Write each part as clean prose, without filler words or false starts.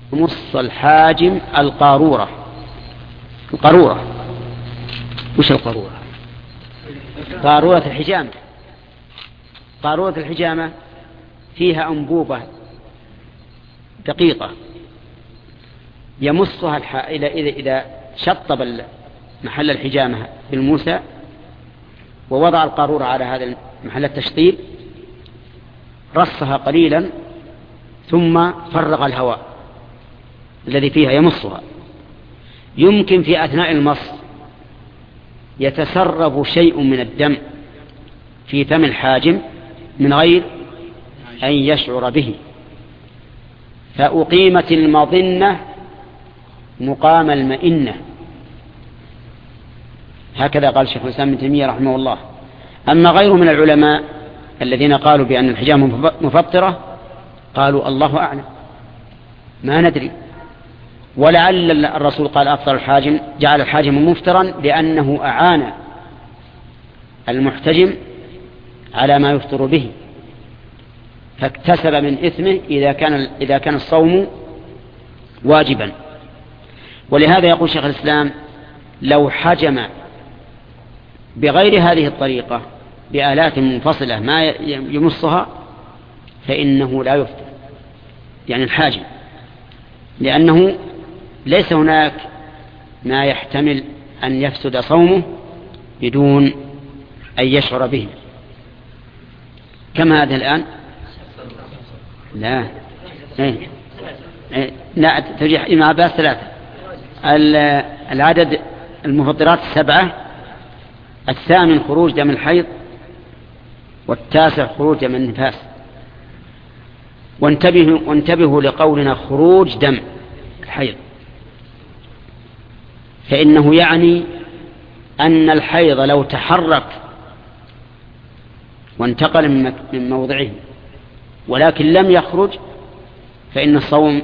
يمص الحاجم القارورة. القارورة وش القارورة؟ قارورة الحجامة. قارورة الحجامة فيها أنبوبة دقيقة يمصها إذا شطب محل الحجامة بالموسى ووضع القارورة على هذا محل التشطيب، رصها قليلا ثم فرغ الهواء الذي فيها يمصها. يمكن في أثناء المص يتسرب شيء من الدم في فم الحاجم من غير أن يشعر به، فأقيمت المظنة مقام المئنة. هكذا قال شيخ الإسلام ابن تيمية رحمه الله. أما غيره من العلماء الذين قالوا بأن الحجامة مفطرة قالوا الله أعلم، ما ندري، ولعل الرسول قال أفطر الحاجم، جعل الحاجم مفطرا لأنه أعان المحتجم على ما يفطر به، فاكتسب من إثمه إذا كان الصوم واجبا. ولهذا يقول شيخ الإسلام لو حجم بغير هذه الطريقة بآلات منفصلة ما يمصها فإنه لا يفطر، يعني الحاجم، لأنه ليس هناك ما يحتمل أن يفسد صومه بدون أن يشعر به. كم هذا الآن؟ لا ترجح ابن عباس 3. العدد المفطرات 7: 8 خروج دم الحيض، 9 خروج دم النفاس. وانتبهوا لقولنا خروج دم الحيض، فإنه يعني أن الحيض لو تحرك وانتقل من موضعه ولكن لم يخرج فإن الصوم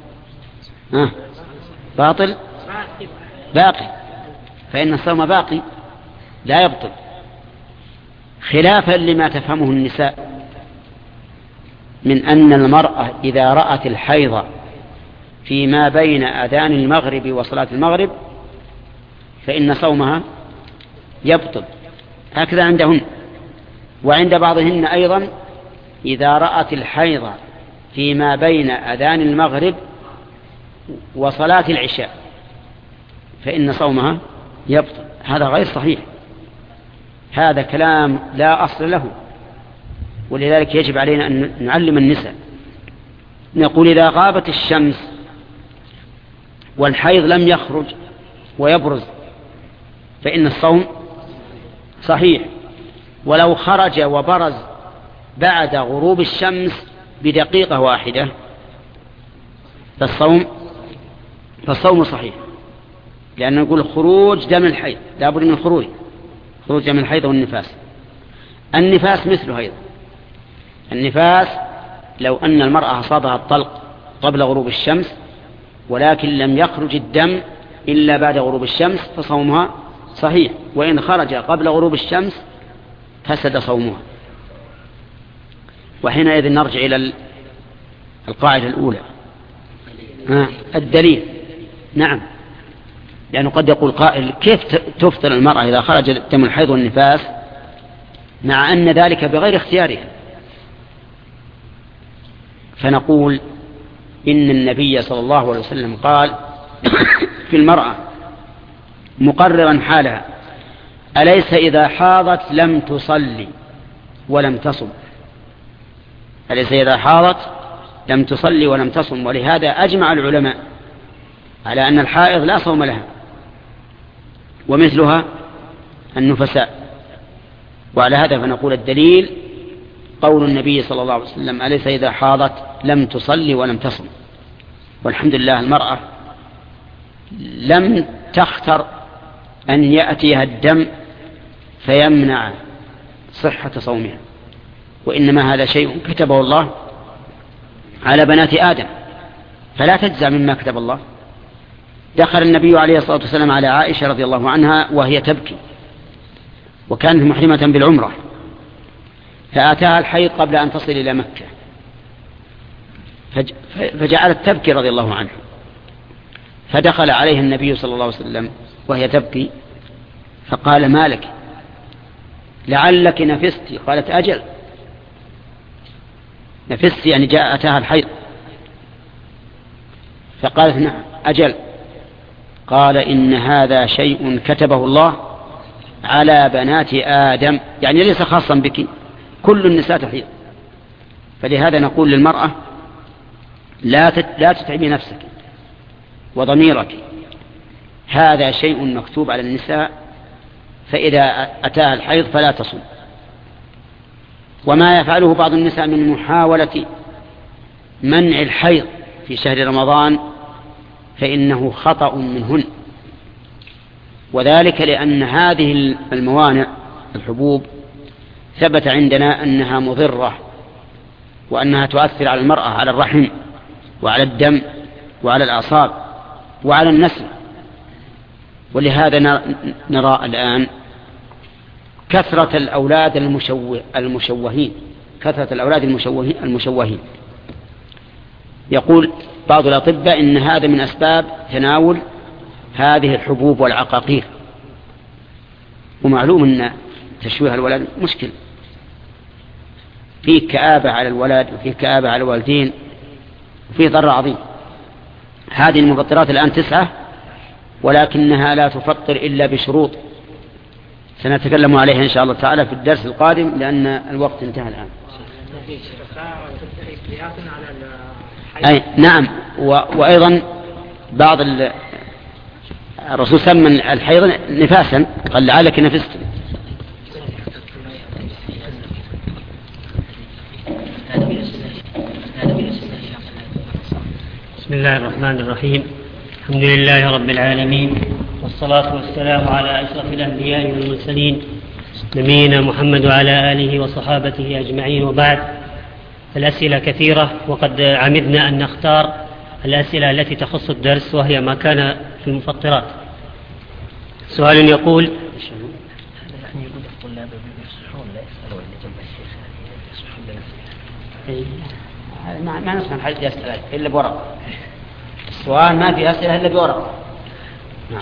باطل باقي، فإن الصوم باقي لا يبطل، خلافا لما تفهمه النساء من أن المرأة إذا رأت الحيض فيما بين أذان المغرب وصلاة المغرب فإن صومها يبطل، هكذا عندهن. وعند بعضهن أيضا إذا رأت الحيض فيما بين أذان المغرب وصلاة العشاء فإن صومها يبطل. هذا غير صحيح، هذا كلام لا أصل له، ولذلك يجب علينا أن نعلم النساء. نقول إذا غابت الشمس والحيض لم يخرج ويبرز فإن الصوم صحيح، ولو خرج وبرز بعد غروب الشمس بدقيقة واحدة فالصوم صحيح، لأن نقول خروج دم الحيض لا بد من خروج دم الحيض والنفاس. النفاس مثله أيضا، النفاس لو أن المرأة أصابها الطلق قبل غروب الشمس ولكن لم يخرج الدم إلا بعد غروب الشمس فصومها صحيح، وإن خرج قبل غروب الشمس فسد صومها. وحينئذ نرجع إلى القاعدة الأولى، الدليل. نعم، لأنه قد يقول قائل كيف تفطر المرأة إذا خرج دم الحيض والنفاس مع أن ذلك بغير اختيارها؟ فنقول إن النبي صلى الله عليه وسلم قال في المرأة مقررا حالها: أليس إذا حاضت لم تصلي ولم تصم؟ أليس إذا حاضت لم تصلي ولم تصم. ولهذا أجمع العلماء على أن الحائض لا صوم لها، ومثلها النفساء. وعلى هذا فنقول الدليل قول النبي صلى الله عليه وسلم: أليس إذا حاضت لم تصلي ولم تصم. والحمد لله المرأة لم تختر أن يأتيها الدم فيمنع صحة صومها، وإنما هذا شيء كتبه الله على بنات آدم فلا تجزع مما كتب الله. دخل النبي عليه الصلاة والسلام على عائشة رضي الله عنها وهي تبكي، وكانت محرمة بالعمرة، فأتاها الحيض قبل أن تصل إلى مكة، فجعلت تبكي رضي الله عنها، فدخل عليها النبي صلى الله عليه وسلم وهي تبكي فقال: ما لك؟ لعلك نفست. قالت: أجل، نفست يعني أتاها الحيض. فقالت: نعم أجل. قال: إن هذا شيء كتبه الله على بنات آدم، يعني ليس خاصا بك، كل النساء تحيض. فلهذا نقول للمرأة: لا تتعبي نفسك وضميرك، هذا شيء مكتوب على النساء، فإذا أتاها الحيض فلا تصوم. وما يفعله بعض النساء من محاولة منع الحيض في شهر رمضان فإنه خطأ منهن، وذلك لأن هذه الموانع الحبوب ثبت عندنا أنها مضرة، وأنها تؤثر على المرأة، على الرحم وعلى الدم وعلى الأعصاب وعلى النسل. ولهذا نرى الآن كثرة الأولاد المشوهين، كثرة الأولاد المشوهين. يقول بعض الأطباء إن هذا من أسباب تناول هذه الحبوب والعقاقير، ومعلوم أن تشويه الولد مشكل، فيه كآبة على الولد وفيه كآبة على الوالدين وفيه ضرر عظيم. هذه المفطرات الآن 9، ولكنها لا تفطر إلا بشروط سنتكلم عليها إن شاء الله تعالى في الدرس القادم، لأن الوقت انتهى الآن. أي نعم. وأيضا بعض الرسول سمى الحيض نفاسا، قال: لعلك نفست. بسم الله الرحمن الرحيم. الحمد لله رب العالمين، والصلاة والسلام على أشرف الأنبياء والمرسلين، نبينا محمد وعلى آله وصحابته أجمعين، وبعد. الأسئلة كثيرة، وقد عمدنا أن نختار الأسئلة التي تخص الدرس، وهي ما كان في المفطرات. سؤال يقول: ما نسمع حد يسأل إلا بورق، السؤال ما في أسئلة إلا بورق. نعم.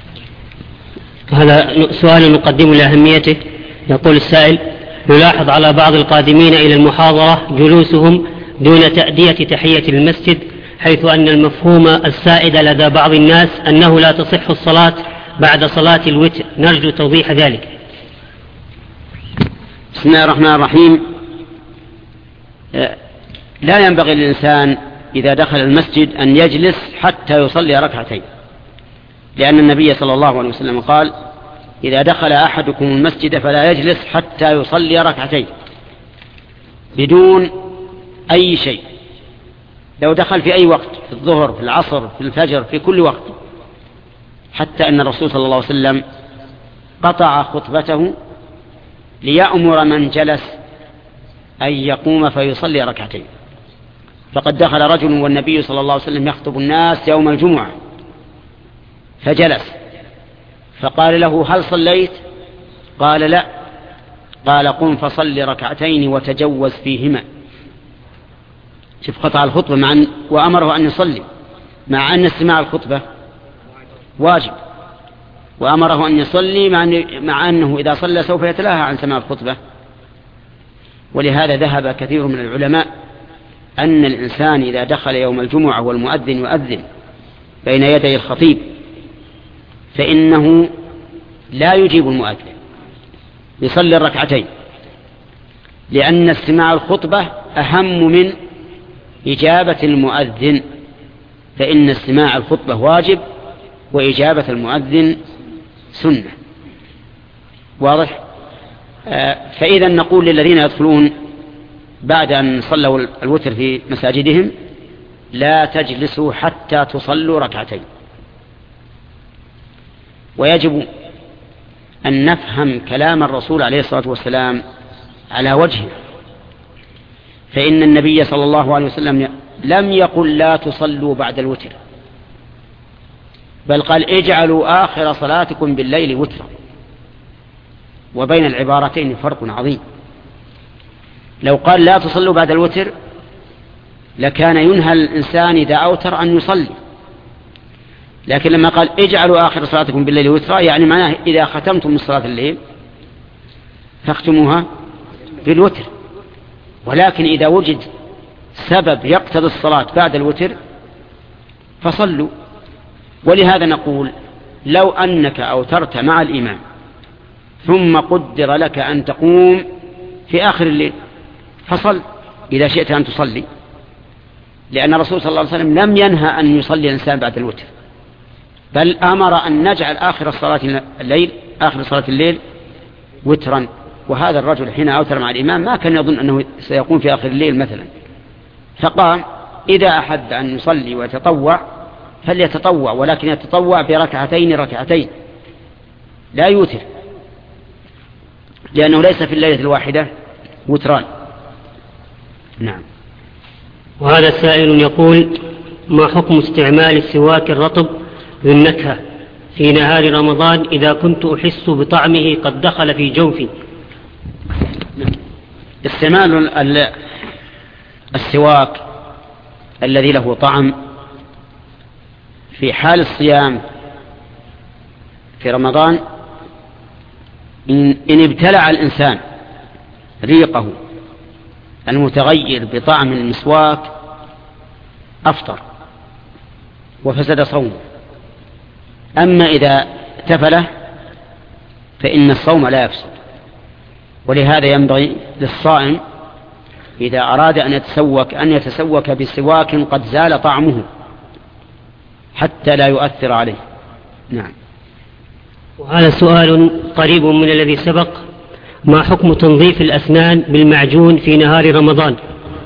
هذا سؤال نقدم لأهميته. يقول السائل: نلاحظ على بعض القادمين إلى المحاضرة جلوسهم دون تأدية تحية المسجد، حيث أن المفهوم السائد لدى بعض الناس أنه لا تصح الصلاة بعد صلاة الوتر، نرجو توضيح ذلك. بسم الله الرحمن الرحيم. لا ينبغي للإنسان إذا دخل المسجد أن يجلس حتى يصلي ركعتين، لأن النبي صلى الله عليه وسلم قال: إذا دخل أحدكم المسجد فلا يجلس حتى يصلي ركعتين، بدون أي شيء. لو دخل في أي وقت، في الظهر، في العصر، في الفجر، في كل وقت، حتى أن الرسول صلى الله عليه وسلم قطع خطبته ليأمر من جلس أن يقوم فيصلي ركعتين. فقد دخل رجل والنبي صلى الله عليه وسلم يخطب الناس يوم الجمعة، فجلس، فقال له: هل صليت؟ قال: لا. قال: قم فصل ركعتين وتجوز فيهما. شوف، قطع الخطبة وأمره أن يصلي، مع أن استماع الخطبة واجب، وأمره أن يصلي مع أنه إذا صلى سوف يتلاهى عن سماع الخطبة. ولهذا ذهب كثير من العلماء أن الإنسان إذا دخل يوم الجمعة والمؤذن يؤذن بين يدي الخطيب فإنه لا يجيب المؤذن، يصلي الركعتين، لأن استماع الخطبة أهم من إجابة المؤذن، فإن استماع الخطبة واجب وإجابة المؤذن سنة. واضح؟ فإذا نقول للذين يدخلون بعد أن صلوا الوتر في مساجدهم: لا تجلسوا حتى تصلوا ركعتين. ويجب أن نفهم كلام الرسول عليه الصلاة والسلام على وجهه، فإن النبي صلى الله عليه وسلم لم يقل: لا تصلوا بعد الوتر، بل قال: اجعلوا آخر صلاتكم بالليل وترا. وبين العبارتين فرق عظيم. لو قال: لا تصلوا بعد الوتر، لكان ينهى الإنسان إذا أوتر أن يصلي، لكن لما قال اجعلوا آخر صلاتكم بالليل وترا، يعني معناه إذا ختمتم من صلاة الليل فاختموها بالوتر. ولكن إذا وجد سبب يقتضي الصلاة بعد الوتر فصلوا. ولهذا نقول لو أنك أوترت مع الإمام ثم قدر لك أن تقوم في آخر الليل فصل إذا شئت أن تصلي، لأن الرسول صلى الله عليه وسلم لم ينهى أن يصلي الإنسان بعد الوتر، بل أمر أن نجعل آخر صلاة الليل وترا. وهذا الرجل حين أوتر مع الإمام ما كان يظن أنه سيقوم في آخر الليل مثلا، فقام إذا أحب أن يصلي ويتطوع فليتطوع، ولكن يتطوع بركعتين لا يوتر، لأنه ليس في الليلة الواحدة وتران. نعم. وهذا سائل يقول: ما حكم استعمال السواك الرطب بالنكهة في نهار رمضان إذا كنت أحس بطعمه قد دخل في جوفي؟ استعمال السواك الذي له طعم في حال الصيام في رمضان إن ابتلع الإنسان ريقه المتغير بطعم المسواك أفطر وفسد صومه. أما إذا تفله فإن الصوم لا يفسد. ولهذا ينبغي للصائم إذا أراد أن يتسوك بسواك قد زال طعمه حتى لا يؤثر عليه. نعم. وهذا سؤال قريب من الذي سبق: ما حكم تنظيف الأسنان بالمعجون في نهار رمضان؟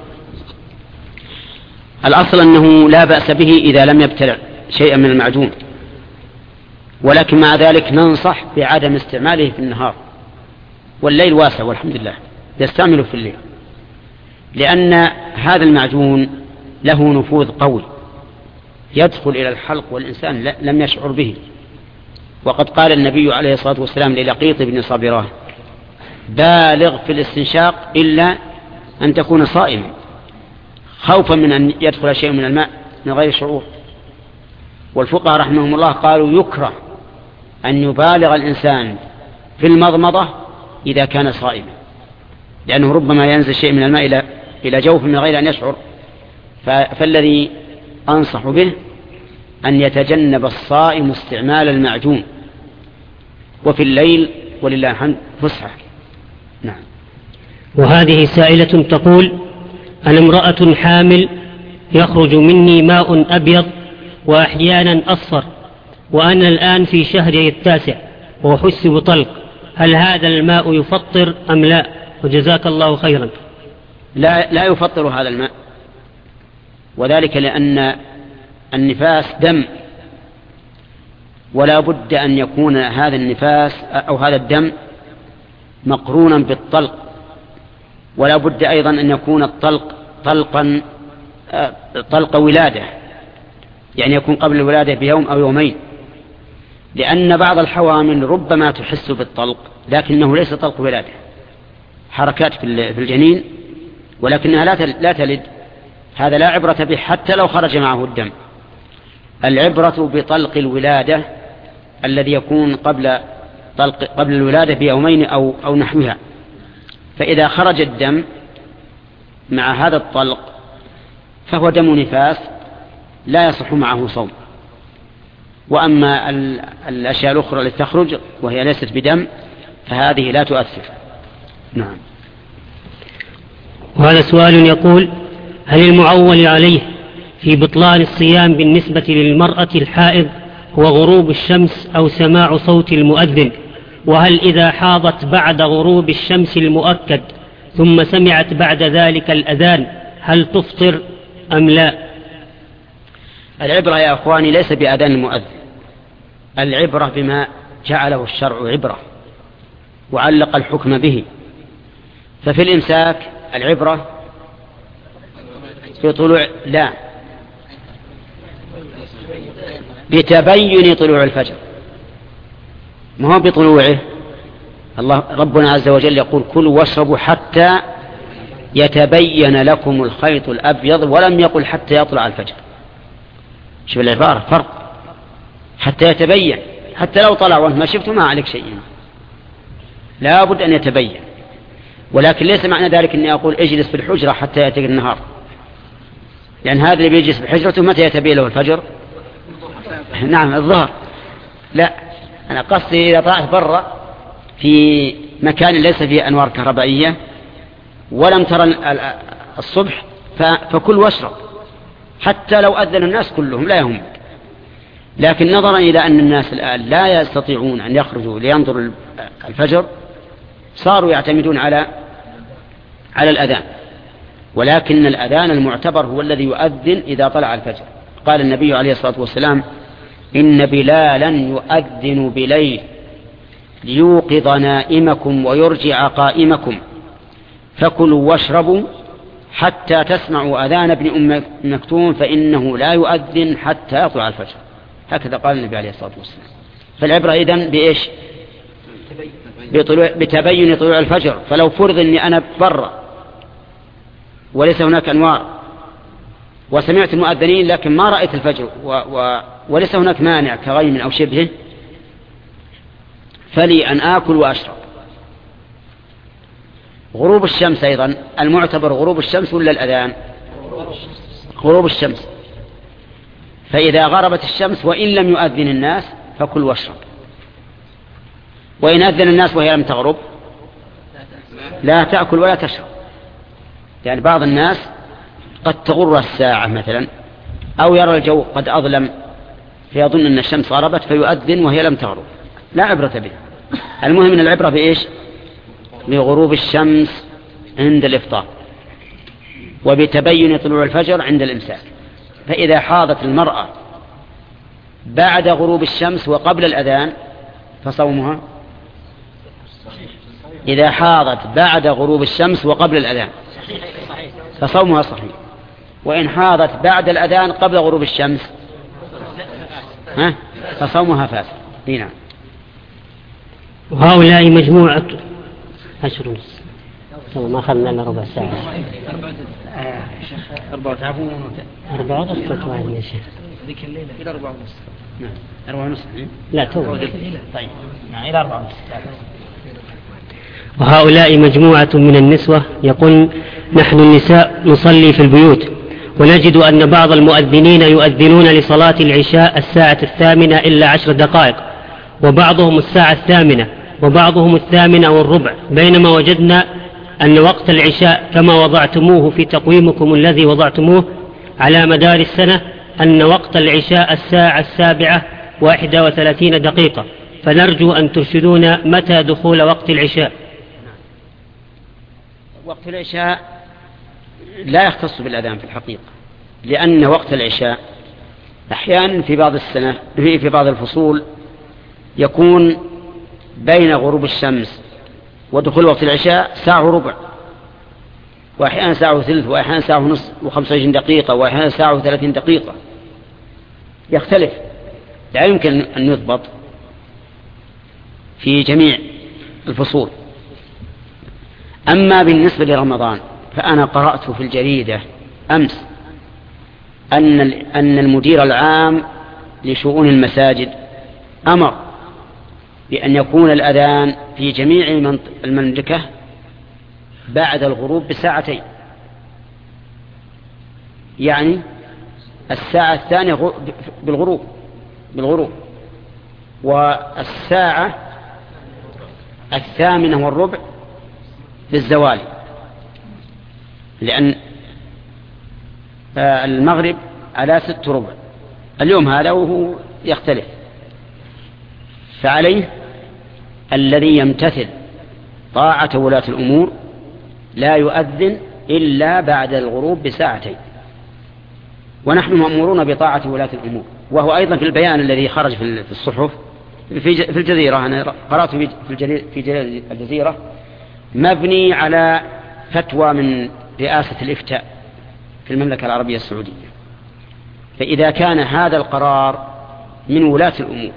الأصل أنه لا بأس به إذا لم يبتلع شيئا من المعجون، ولكن مع ذلك ننصح بعدم استعماله في النهار، والليل واسع والحمد لله يستعمله في الليل، لأن هذا المعجون له نفوذ قوي يدخل إلى الحلق والإنسان لم يشعر به. وقد قال النبي عليه الصلاة والسلام للقيط بن صابراه: بالغ في الاستنشاق إلا أن تكون صائما، خوفا من أن يدخل شيء من الماء من غير شعور. والفقهاء رحمهم الله قالوا يكره أن يبالغ الإنسان في المضمضة إذا كان صائما، لأنه ربما ينزل شيء من الماء إلى جوف من غير أن يشعر. فالذي أنصح به أن يتجنب الصائم استعمال المعجون، وفي الليل ولله الحمد فسحة. نعم. وهذه سائلة تقول: أنا امرأة حامل يخرج مني ماء أبيض وأحيانا أصفر، وأنا الآن في شهري التاسع وأحس بطلق، هل هذا الماء يفطر أم لا؟ وجزاك الله خيرا. لا يفطر هذا الماء، وذلك لأن النفاس دم، ولا بد أن يكون هذا النفاس أو هذا الدم مقرونا بالطلق، ولا بد أيضا أن يكون الطلق طلق ولادة، يعني يكون قبل الولادة بيوم أو يومين، لأن بعض الحوامل ربما تحس بالطلق لكنه ليس طلق ولادة، حركات في الجنين ولكنها لا تلد. هذا لا عبرة به حتى لو خرج معه الدم. العبرة بطلق الولادة الذي يكون قبل الولادة بيومين أو نحوها. فإذا خرج الدم مع هذا الطلق فهو دم نفاس لا يصح معه صوم. وأما الأشياء الأخرى التي تخرج وهي ليست بدم فهذه لا تؤثر. نعم. وهذا سؤال يقول: هل المعول عليه في بطلان الصيام بالنسبة للمرأة الحائض هو غروب الشمس أو سماع صوت المؤذن؟ وهل إذا حاضت بعد غروب الشمس المؤكد ثم سمعت بعد ذلك الأذان هل تفطر أم لا؟ العبرة يا أخواني ليس بأذان المؤذن، العبرة بما جعله الشرع عبرة وعلق الحكم به. ففي الإمساك العبرة بتبين طلوع الفجر، ما هو بطلوعه. الله ربنا عز وجل يقول: كلوا واشربوا حتى يتبين لكم الخيط الأبيض، ولم يقل حتى يطلع الفجر. شوف العبارة فرق، حتى يتبين، حتى لو طلع وانت ما شفته ما عليك شيء، لا بد أن يتبين. ولكن ليس معنى ذلك أني أقول اجلس في الحجرة حتى يأتي النهار، لأن هذا اللي بيجلس في حجرته متى يتبين له الفجر؟ نعم الظهر. لا، أنا قصدي إذا طلعت برا في مكان ليس فيه أنوار كهربائية ولم ترى الصبح فكل واشرب، حتى لو أذن الناس كلهم لا يهمك. لكن نظرا إلى أن الناس الآن لا يستطيعون أن يخرجوا لينظروا الفجر، صاروا يعتمدون على الأذان. ولكن الأذان المعتبر هو الذي يؤذن إذا طلع الفجر. قال النبي عليه الصلاة والسلام: إن بلالا يؤذن بليل ليوقظ نائمكم ويرجع قائمكم، فكلوا واشربوا حتى تسمعوا أذان ابن أم مكتوم فإنه لا يؤذن حتى يطلع الفجر. هكذا قال النبي عليه الصلاة والسلام. فالعبرة إذن بإيش؟ بتبين طلوع الفجر. فلو فرض أني أنا برا وليس هناك أنوار وسمعت المؤذنين لكن ما رأيت الفجر وليس هناك مانع كغيم أو شبهه، فلي أن آكل وأشرب. غروب الشمس أيضا المعتبر غروب الشمس ولا الأذان؟ غروب الشمس. فإذا غربت الشمس وإن لم يؤذن الناس فكل واشرب، وإن أذن الناس وهي لم تغرب لا تأكل ولا تشرب. يعني بعض الناس قد تغر الساعة مثلا، أو يرى الجو قد أظلم فيظن أن الشمس غربت فيؤذن وهي لم تغرب، لا عبرة به. المهم أن العبرة بإيش؟ بغروب الشمس عند الإفطار، وبتبين طلوع الفجر عند الإمساك. فإذا حاضت المرأة بعد غروب الشمس وقبل الأذان فصومها، إذا حاضت بعد غروب الشمس وقبل الأذان فصومها صحيح. وإن حاضت بعد الأذان قبل غروب الشمس فصومها فاسد. نعم. وهؤلاء مجموعة أشهر ما أخذنا إلا ربع ساعة. 4 واحد يا شيخ. ذيك الليلة إلى 4:30. نعم 4:30. لا تو. طيب نعم إلى 4:30. وهؤلاء مجموعة من النسوة يقول: نحن النساء نصلي في البيوت، ونجد أن بعض المؤذنين يؤذنون لصلاة العشاء 8:08 إلا 10 دقائق، وبعضهم 8:08، وبعضهم 8:15، بينما وجدنا أن وقت العشاء كما وضعتموه في تقويمكم الذي وضعتموه على مدار السنة أن وقت العشاء 7:31 دقيقة، فنرجو أن ترشدونا متى دخول وقت العشاء. وقت العشاء لا يختص بالأذان في الحقيقة، لأن وقت العشاء أحيانا في بعض السنة في بعض الفصول يكون بين غروب الشمس ودخول وقت العشاء 1:15، وأحيانا 1:30، وأحيانا 1:30 و25 دقيقة، وأحيانا 1:30 دقيقة، يختلف، لا يمكن أن يضبط في جميع الفصول. أما بالنسبة لرمضان فأنا قرأت في الجريدة أمس أن المدير العام لشؤون المساجد أمر بأن يكون الأذان في جميع المملكة بعد الغروب ب2 يعني 2:00 بالغروب، والساعة 8:15 بالزوال، لأن المغرب على 6:15 اليوم هذا وهو يختلف. فعليه الذي يمتثل طاعة ولاة الأمور لا يؤذن إلا بعد الغروب ب2 ونحن مأمورون بطاعة ولاة الأمور. وهو أيضا في البيان الذي خرج في الصحف في الجزيرة، أنا قرأت في الجزيرة، مبني على فتوى من رئاسة الإفتاء في المملكة العربية السعودية. فإذا كان هذا القرار من ولاة الأمور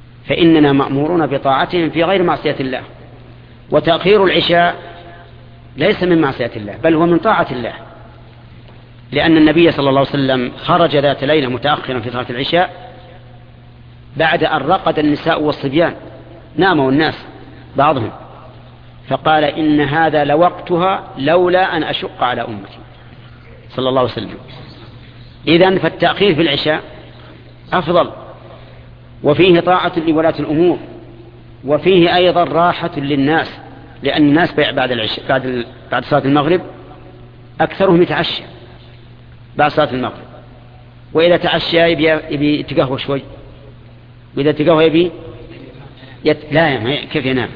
فإننا مأمورون بطاعتهم في غير معصية الله. وتأخير العشاء ليس من معصية الله، بل هو من طاعة الله، لأن النبي صلى الله عليه وسلم خرج ذات ليلة متأخرا في صلاة العشاء بعد أن رقد النساء والصبيان، ناموا الناس بعضهم، فقال إن هذا لوقتها لولا أن أشق على أمتي صلى الله عليه وسلم. إذن فالتأخير في العشاء أفضل، وفيه طاعة لولاة الأمور، وفيه أيضا راحة للناس، لأن الناس بعد صلاة المغرب أكثرهم يتعشى بعد صلاة المغرب، وإذا تعشى يبي يتقهوى شوي، وإذا تقهوى يبي لا كيف ينام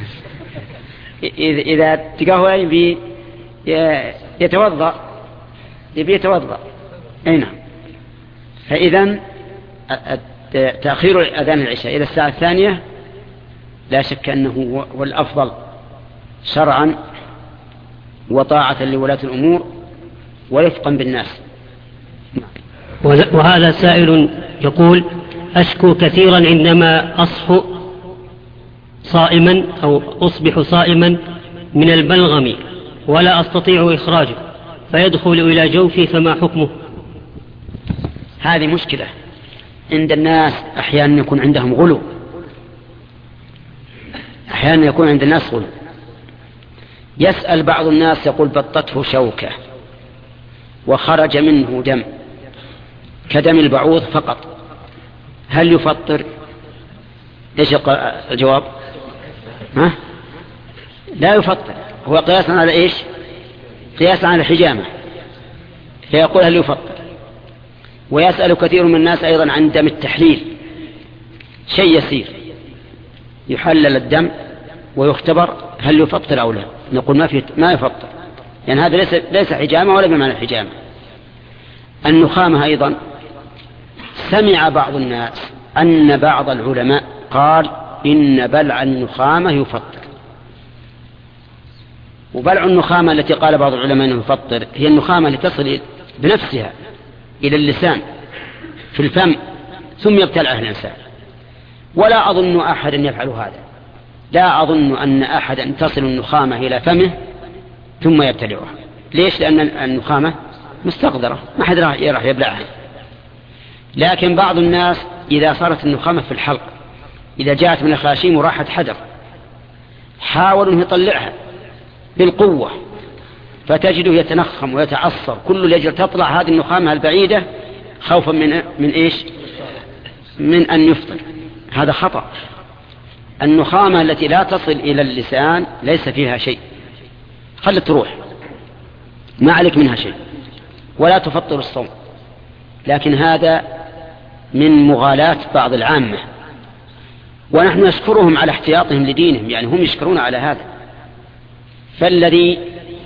إذا تقهوى يبي يتوضأ أي نعم. فإذا تأخير أذان العشاء إلى الساعة 2 لا شك أنه هو الأفضل شرعا وطاعة لولاة الأمور ورفقا بالناس. وهذا سائل يقول: أشكو كثيرا عندما أصح صائما أو أصبح صائما من البلغم ولا أستطيع إخراجه فيدخل إلى جوفي، فما حكمه؟ هذه مشكلة عند الناس، أحيانا يكون عندهم غلو، أحيانا يكون عند الناس غلو. يسأل بعض الناس يقول: بطته شوكة وخرج منه دم كدم البعوض فقط، هل يفطر؟ ايش الجواب؟ لا يفطر، هو قياسا على ايش؟ قياسا على الحجامة، فيقول هل يفطر. ويسأل كثير من الناس أيضا عن دم التحليل، شيء يسير يحلل الدم ويختبر هل يفطر أو لا، نقول ما يفطر، يعني هذا ليس حجامة ولا بمعنى الحجامة. النخامة أيضا سمع بعض الناس أن بعض العلماء قال إن بلع النخامة يفطر، وبلع النخامة التي قال بعض العلماء أنه يفطر هي النخامة التي تصل بنفسها إلى اللسان في الفم ثم يبتلعها الإنسان، ولا أظن أحد يفعل هذا، لا أظن أن أحد تصل النخامة إلى فمه ثم يبتلعها. ليش؟ لأن النخامة مستقدرة، ما حد راح يبلعها. لكن بعض الناس إذا صارت النخامة في الحلق، إذا جاءت من الخاشيم وراحت حجر، حاولوا أن يطلعها بالقوة، فتجده يتنخم ويتعصر كل لجل تطلع هذه النخامة البعيدة خوفا من إيش؟ من أن يفطر. هذا خطأ. النخامة التي لا تصل إلى اللسان ليس فيها شيء، خلت تروح، ما عليك منها شيء ولا تفطر الصوم. لكن هذا من مغالاة بعض العامة، ونحن نشكرهم على احتياطهم لدينهم، يعني هم يشكرون على هذا. فالذي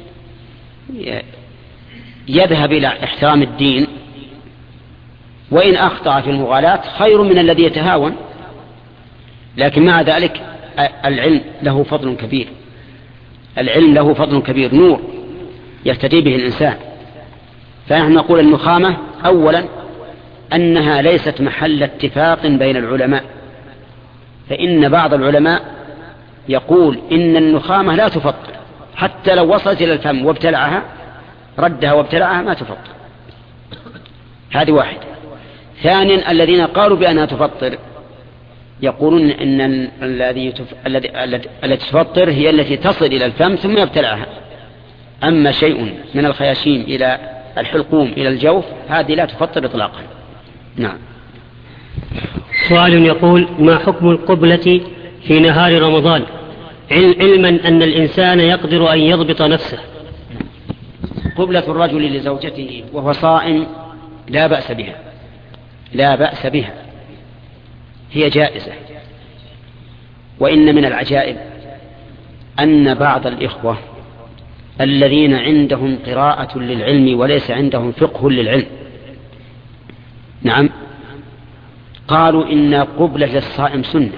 يذهب إلى احترام الدين وإن أخطأ في المغالاة خير من الذي يتهاون. لكن مع ذلك العلم له فضل كبير، العلم له فضل كبير، نور يهتدي به الإنسان. فنحن نقول النخامة أولا أنها ليست محل اتفاق بين العلماء، فإن بعض العلماء يقول إن النخامة لا تفطر، حتى لو وصلت إلى الفم وابتلعها ردها وابتلعها ما تفطر. هذه واحدة. ثانيا الذين قالوا بأنها تفطر يقولون إن التي تفطر هي التي تصل إلى الفم ثم يبتلعها، أما شيء من الخياشيم إلى الحلقوم إلى الجوف هذه لا تفطر إطلاقا. نعم. سؤال يقول: ما حكم القبلة في نهار رمضان علما أن الإنسان يقدر أن يضبط نفسه؟ قبلة الرجل لزوجته وهو صائم لا بأس بها، لا بأس بها، هي جائزة. وإن من العجائب أن بعض الإخوة الذين عندهم قراءة للعلم وليس عندهم فقه للعلم، نعم، قالوا إن قبلة الصائم سنة،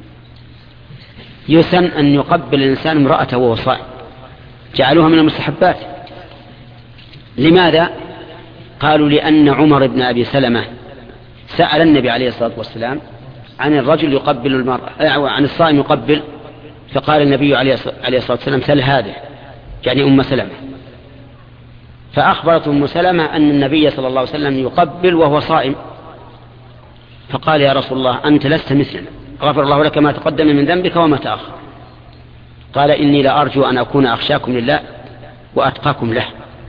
يسن أن يقبل الإنسان امرأته وهو صائم، جعلوها من المستحبات. لماذا؟ قالوا لأن عمر بن أبي سلمة سأل النبي عليه الصلاة والسلام عن الرجل يقبل المرأة، عن الصائم يقبل، فقال النبي عليه الصلاة والسلام: سل هذا يعني أم سلمة، فأخبرت أم سلمة أن النبي صلى الله عليه وسلم يقبل وهو صائم، فقال يا رسول الله أنت لست مثلنا، غفر الله لك ما تقدم من ذنبك وما تأخر. قال إني لأرجو أن أكون أخشاكم لله وأتقاكم له.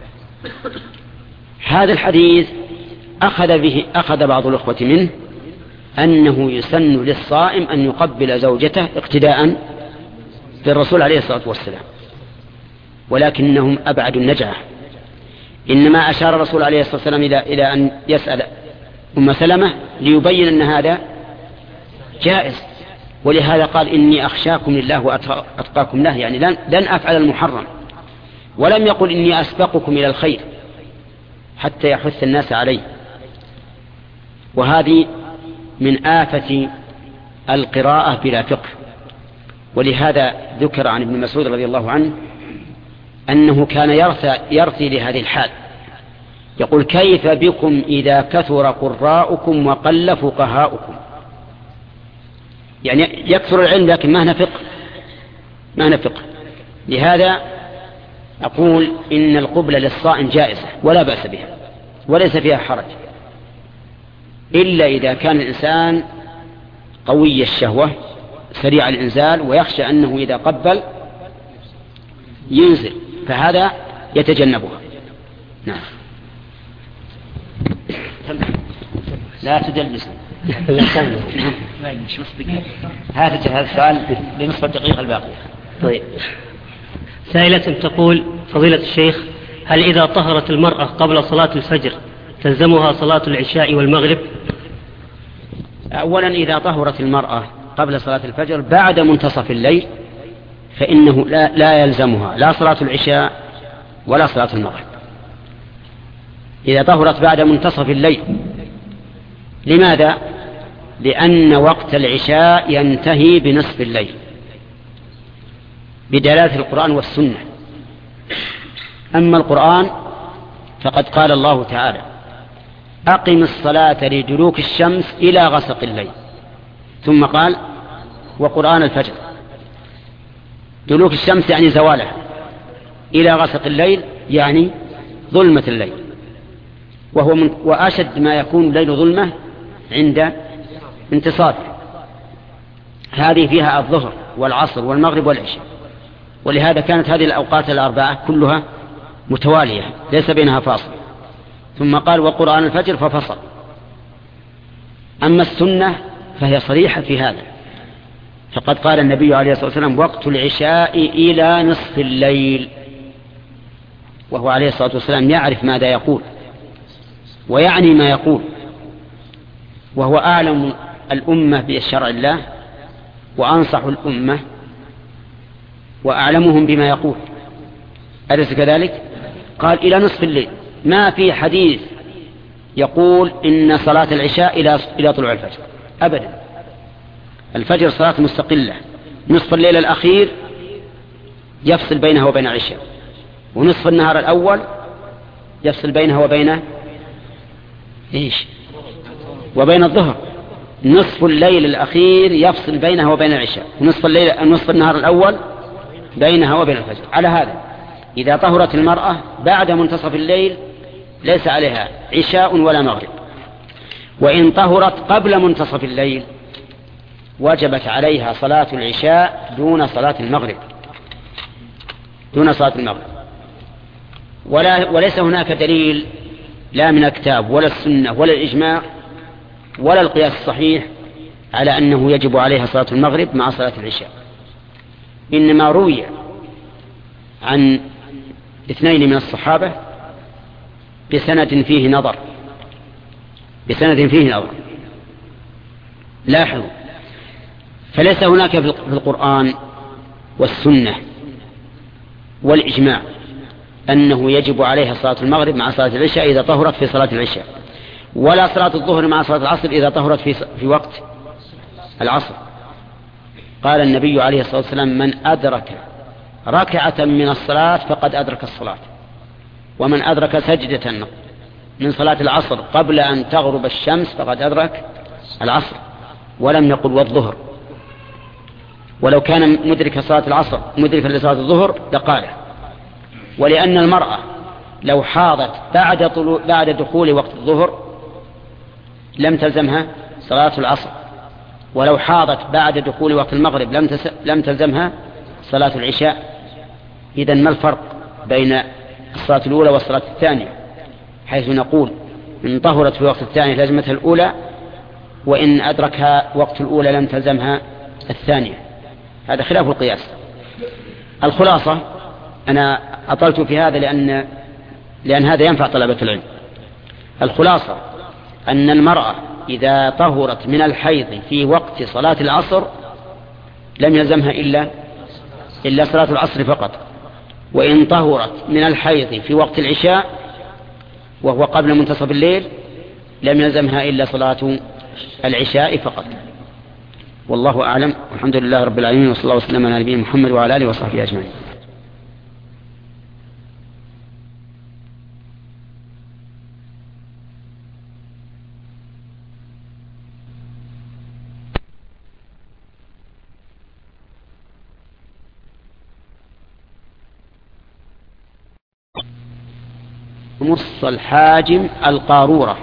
هذا الحديث أخذ بعض الأخوة منه أنه يسن للصائم أن يقبل زوجته اقتداء بالرسول عليه الصلاة والسلام، ولكنهم أبعد النجعة. إنما أشار الرسول عليه الصلاة والسلام إلى أن يسأل أم سلمة ليبين أن هذا جائز، ولهذا قال إني أخشاكم لله وأتقاكم له، يعني لن أفعل المحرم، ولم يقل إني أسبقكم إلى الخير حتى يحث الناس عليه. وهذه من آفة القراءة بلا فقه. ولهذا ذكر عن ابن مسعود رضي الله عنه أنه كان يرثي لهذه الحال، يقول كيف بكم إذا كثر قراءكم وقل فقهاؤكم، يعني يكثر العلم لكن ما هنا فقه. لهذا أقول إن القبلة للصائم جائزة ولا بأس بها وليس فيها حرج، إلا إذا كان الإنسان قوي الشهوة سريع الإنزال ويخشى أنه إذا قبل ينزل، فهذا يتجنبها. نعم. لا تدلس. هذا السؤال بنصف الدقيقة الباقية. طيب. سائلة تقول فضيلة الشيخ، هل إذا طهرت المرأة قبل صلاة الفجر تلزمها صلاة العشاء والمغرب؟ أولا إذا طهرت المرأة قبل صلاة الفجر بعد منتصف الليل فإنه لا يلزمها لا صلاة العشاء ولا صلاة المغرب. إذا طهرت بعد منتصف الليل. لماذا؟ لأن وقت العشاء ينتهي بنصف الليل بدلالة القرآن والسنة. أما القرآن فقد قال الله تعالى أقم الصلاة لدلوك الشمس إلى غسق الليل، ثم قال وقرآن الفجر. دلوك الشمس يعني زوالها، إلى غسق الليل يعني ظلمة الليل، وأشد ما يكون الليل ظلمة عند انتصافه. هذه فيها الظهر والعصر والمغرب والعشاء، ولهذا كانت هذه الأوقات الأربعة كلها متوالية ليس بينها فاصل. ثم قال وقرآن الفجر ففصل. أما السنة فهي صريحة في هذا، فقد قال النبي عليه الصلاة والسلام وقت العشاء إلى نصف الليل، وهو عليه الصلاة والسلام يعرف ماذا يقول ويعني ما يقول، وهو أعلم الأمة بشرع الله وأنصح الأمة وأعلمهم بما يقول، أليس كذلك؟ قال إلى نصف الليل، ما في حديث يقول إن صلاة العشاء إلى طلوع الفجر أبدا. الفجر صلاة مستقلة، نصف الليل الأخير يفصل بينها وبين العشاء، ونصف النهار الأول يفصل بينها وبين وبين الظهر. نصف الليل الأخير يفصل بينها وبين العشاء، ونصف النهار الأول بينها وبين الفجر. على هذا إذا طهرت المرأة بعد منتصف الليل ليس عليها عشاء ولا مغرب، وإن طهرت قبل منتصف الليل وجبت عليها صلاة العشاء دون صلاة المغرب وليس هناك دليل لا من الكتاب ولا السنة ولا الإجماع ولا القياس الصحيح على أنه يجب عليها صلاة المغرب مع صلاة العشاء. إنما روي عن 2 من الصحابة بسند فيه نظر. لاحظوا، فليس هناك في القرآن والسنة والإجماع أنه يجب عليها صلاة المغرب مع صلاة العشاء إذا طهرت في صلاة العشاء، ولا صلاة الظهر مع صلاة العصر إذا طهرت في وقت العصر. قال النبي عليه الصلاة والسلام من أدرك ركعة من الصلاة فقد أدرك الصلاة، ومن أدرك سجدة من صلاة العصر قبل أن تغرب الشمس فقد أدرك العصر، ولم يقل والظهر. ولو كان مدرك صلاة العصر مدركا لصلاة الظهر لقاله، ولأن المرأة لو حاضت بعد دخول وقت الظهر لم تلزمها صلاة العصر، ولو حاضت بعد دخول وقت المغرب لم تلزمها صلاة العشاء. إذن ما الفرق بين الصلاة الأولى والصلاة الثانية؟ حيث نقول إن طهرت في وقت الثانية لازمتها الأولى، وإن أدركها وقت الأولى لم تلزمها الثانية. هذا خلاف القياس. الخلاصة، أنا أطلت في هذا لأن هذا ينفع طلبة العلم. الخلاصة أن المرأة إذا طهرت من الحيض في وقت صلاة العصر لم يلزمها إلا صلاة العصر فقط، وإن طهرت من الحيض في وقت العشاء وهو قبل منتصف الليل لم يلزمها إلا صلاة العشاء فقط. والله أعلم، والحمد لله رب العالمين، وصلى الله وسلم على نبينا محمد وعلى آله وصحبه أجمعين. مص الحاجم القارورة.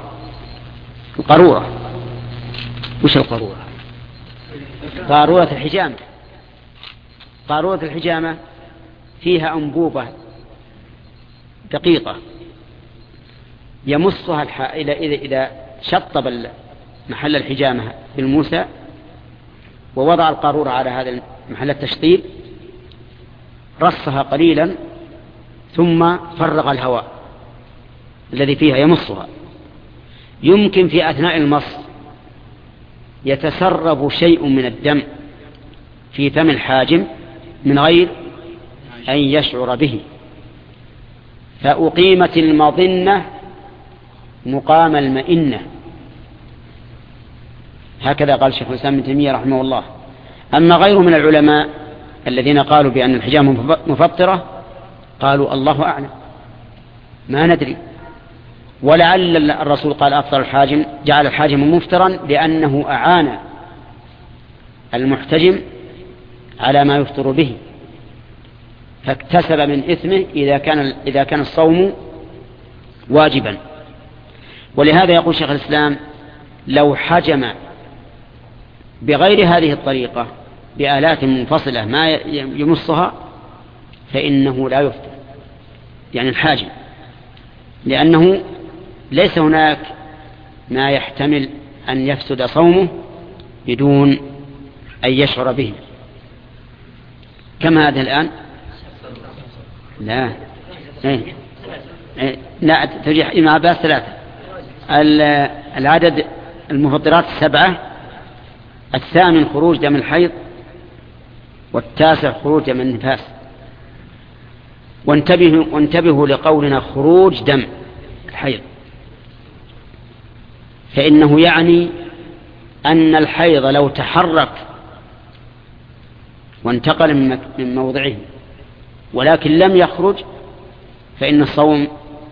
وش القارورة؟ قارورة الحجامة. قارورة الحجامة فيها أنبوبة دقيقة يمصها إذا شطب محل الحجامة بالموسى ووضع القارورة على هذا محل التشطيب، رصها قليلا ثم فرغ الهواء الذي فيها يمصها. يمكن في أثناء المص يتسرب شيء من الدم في فم الحاجم من غير أن يشعر به، فأقيمت المظنة مقام المئنة. هكذا قال شيخ الإسلام ابن تيمية رحمه الله. أما غيره من العلماء الذين قالوا بأن الحجامة مفطرة قالوا الله أعلم، ما ندري. ولعل الرسول قال أفطر الحاجم، جعل الحاجم مفطرا لأنه أعان المحتجم على ما يفطر به، فاكتسب من إثمه إذا كان الصوم واجبا. ولهذا يقول شيخ الإسلام لو حجم بغير هذه الطريقة بآلات منفصلة ما يمصها فإنه لا يفطر، يعني الحاجم، لأنه ليس هناك ما يحتمل أن يفسد صومه بدون أن يشعر به. كم هذا الآن؟ لا ترجح ابن عباس 3. العدد المفطرات 7: 8 خروج دم الحيض، 9 خروج دم النفاس. وانتبهوا لقولنا خروج دم الحيض، فإنه يعني أن الحيض لو تحرك وانتقل من موضعه ولكن لم يخرج فإن الصوم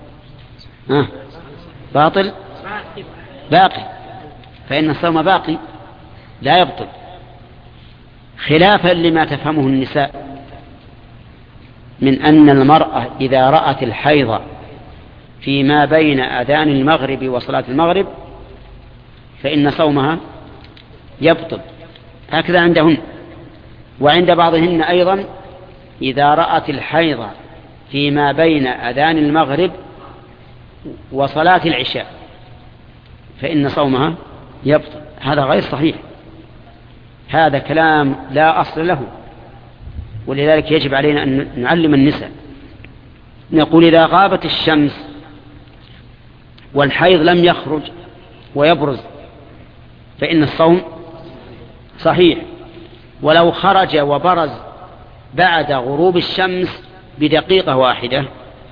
باطل باقي، فإن الصوم باقي لا يبطل، خلافا لما تفهمه النساء من أن المرأة إذا رأت الحيض فيما بين أذان المغرب وصلاة المغرب فإن صومها يبطل، هكذا عندهن. وعند بعضهن أيضا إذا رأت الحيض فيما بين أذان المغرب وصلاة العشاء فإن صومها يبطل. هذا غير صحيح، هذا كلام لا أصل له. ولذلك يجب علينا أن نعلم النساء، نقول إذا غابت الشمس والحيض لم يخرج ويبرز فإن الصوم صحيح، ولو خرج وبرز بعد غروب الشمس بدقيقة واحدة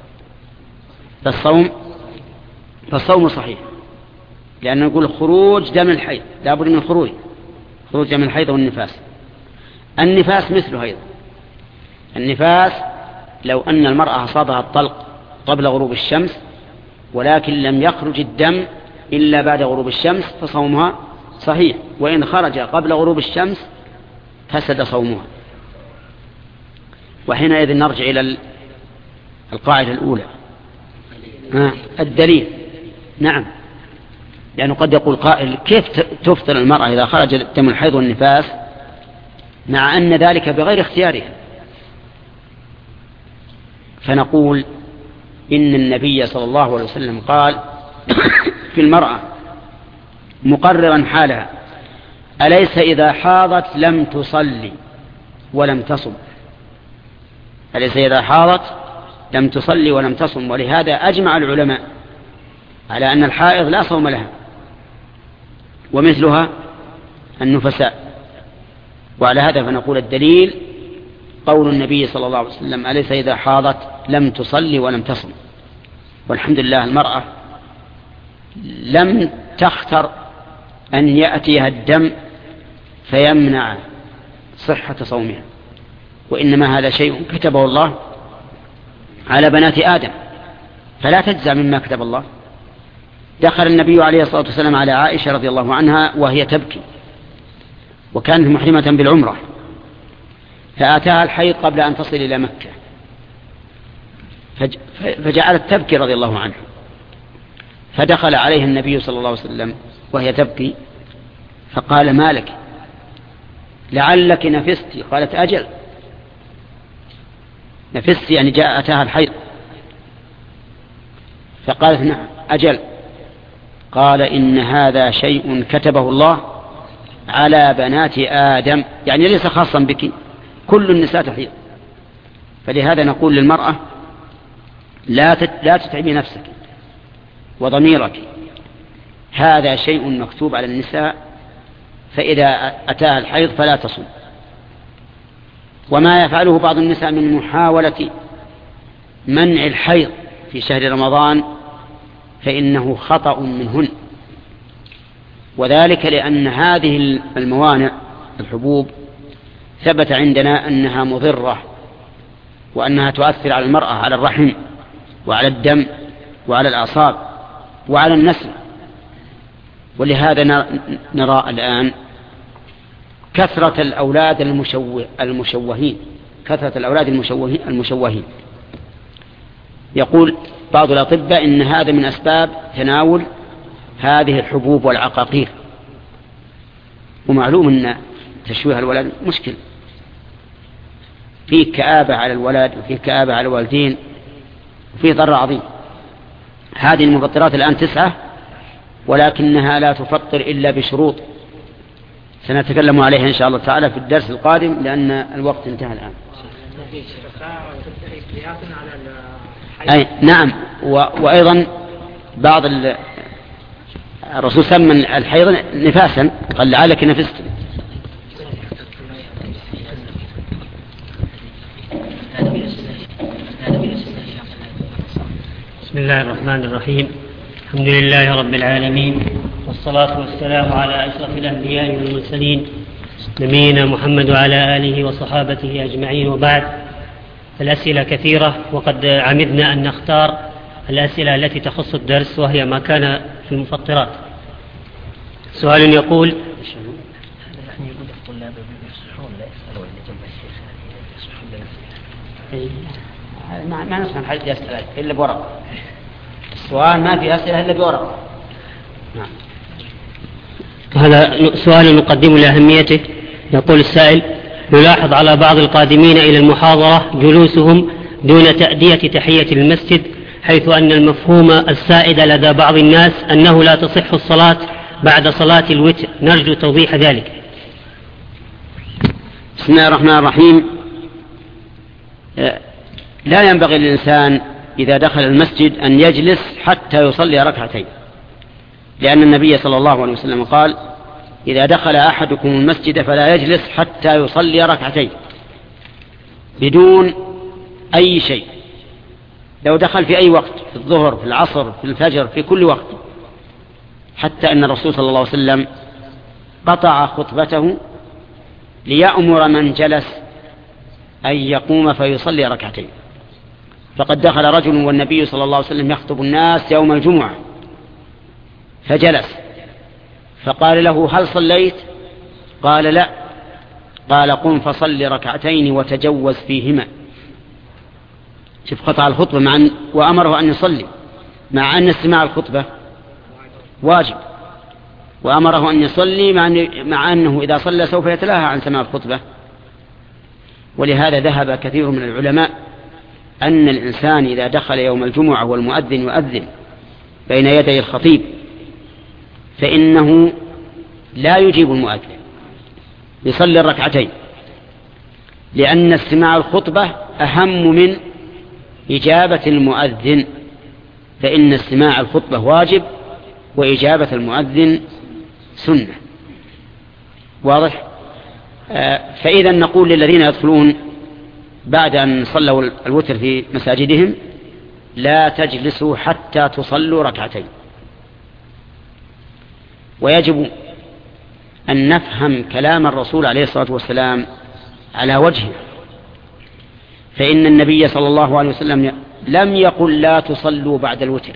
فالصوم صحيح، لأنه نقول خروج دم الحيض لا بد من خروج دم الحيض والنفاس. النفاس مثله أيضا، النفاس لو أن المرأة أصابها الطلق قبل غروب الشمس ولكن لم يخرج الدم إلا بعد غروب الشمس فصومها صحيح، وإن خرج قبل غروب الشمس فسد صومها. وحينئذ نرجع القاعدة الأولى الدليل. نعم، لأنه قد يقول قائل كيف تفطر المرأة إذا خرج دم الحيض والنفاس مع أن ذلك بغير اختيارها؟ فنقول إن النبي صلى الله عليه وسلم قال في المرأة مقررا حالها: أليس إذا حاضت لم تصلي ولم تصم؟ أليس إذا حاضت لم تصلي ولم تصم. ولهذا أجمع العلماء على أن الحائض لا صوم لها، ومثلها النفساء. وعلى هذا فنقول الدليل قول النبي صلى الله عليه وسلم: أليس إذا حاضت لم تصلي ولم تصم. والحمد لله المرأة لم تختر أن يأتيها الدم فيمنع صحة صومها، وإنما هذا شيء كتبه الله على بنات آدم، فلا تجزع مما كتب الله. دخل النبي عليه الصلاة والسلام على عائشة رضي الله عنها وهي تبكي، وكانت محرمة بالعمرة، فآتاها الحيض قبل أن تصل إلى مكة، فجعلت تبكي رضي الله عنها. فدخل عليها النبي صلى الله عليه وسلم وهي تبكي فقال: ما لك؟ لعلك نفستي. قالت: أجل، نفستي يعني أتاها الحيض. فقالت: نعم أجل. قال: إن هذا شيء كتبه الله على بنات آدم، يعني ليس خاصا بك، كل النساء تحيض. فلهذا نقول للمرأة: لا تتعبي نفسك وضميرك، هذا شيء مكتوب على النساء، فإذا أتاها الحيض فلا تصوم. وما يفعله بعض النساء من محاولة منع الحيض في شهر رمضان فإنه خطأ منهن، وذلك لأن هذه الموانع الحبوب ثبت عندنا أنها مضرة، وأنها تؤثر على المرأة، على الرحم وعلى الدم وعلى الأعصاب وعلى النسل. ولهذا نرى الآن كثرة الأولاد المشوهين، كثرة الأولاد المشوهين. يقول بعض الأطباء إن هذا من أسباب تناول هذه الحبوب والعقاقير، ومعلوم أن تشويه الولد مشكل، فيه كآبة على الولد وفيه كآبة على الوالدين وفيه ضرر عظيم. هذه المفطرات الآن 9، ولكنها لا تفطر إلا بشروط سنتكلم عليها إن شاء الله تعالى في الدرس القادم، لأن الوقت انتهى الآن. أي نعم. وأيضا بعض الرسول سمى الحيض نفاسا، قال: لعلك نفست. بسم الله الرحمن الرحيم. الحمد لله رب العالمين، والصلاة والسلام على أشرف الأنبياء والمرسلين، نبينا محمد وعلى آله وصحابته أجمعين. وبعد، الأسئلة كثيرة، وقد عمدنا أن نختار الأسئلة التي تخص الدرس، وهي ما كان في المفطرات. سؤال يقول: ما نسمع حد يسأل إلا بورق، السؤال ما في أسئلة إلا بورق. نعم. هذا سؤال نقدم لأهميته. يقول السائل: نلاحظ على بعض القادمين إلى المحاضرة جلوسهم دون تأدية تحية المسجد، حيث أن المفهوم السائد لدى بعض الناس أنه لا تصح الصلاة بعد صلاة الوتر، نرجو توضيح ذلك. بسم الله الرحمن الرحيم. لا ينبغي للإنسان إذا دخل المسجد أن يجلس حتى يصلي ركعتين، لأن النبي صلى الله عليه وسلم قال: إذا دخل أحدكم المسجد فلا يجلس حتى يصلي ركعتين، بدون أي شيء. لو دخل في أي وقت، في الظهر، في العصر، في الفجر، في كل وقت، حتى أن الرسول صلى الله عليه وسلم قطع خطبته ليأمر من جلس أن يقوم فيصلي ركعتين. فقد دخل رجل والنبي صلى الله عليه وسلم يخطب الناس يوم الجمعة، فجلس، فقال له: هل صليت؟ قال: لا. قال: قم فصل ركعتين وتجوز فيهما. شوف قطع الخطبة وأمره أن يصلي مع أن استماع الخطبة واجب، وأمره أن يصلي مع أنه إذا صلى سوف يتلاهى عن سماع الخطبة. ولهذا ذهب كثير من العلماء أن الإنسان إذا دخل يوم الجمعة والمؤذن يؤذن بين يدي الخطيب فإنه لا يجيب المؤذن، يصلي الركعتين، لأن استماع الخطبة أهم من إجابة المؤذن، فإن استماع الخطبة واجب وإجابة المؤذن سنة. واضح؟ فإذا نقول للذين يدخلون بعد أن صلوا الوتر في مساجدهم لا تجلسوا حتى تصلوا ركعتين. ويجب أن نفهم كلام الرسول عليه الصلاة والسلام على وجهه، فإن النبي صلى الله عليه وسلم لم يقل لا تصلوا بعد الوتر،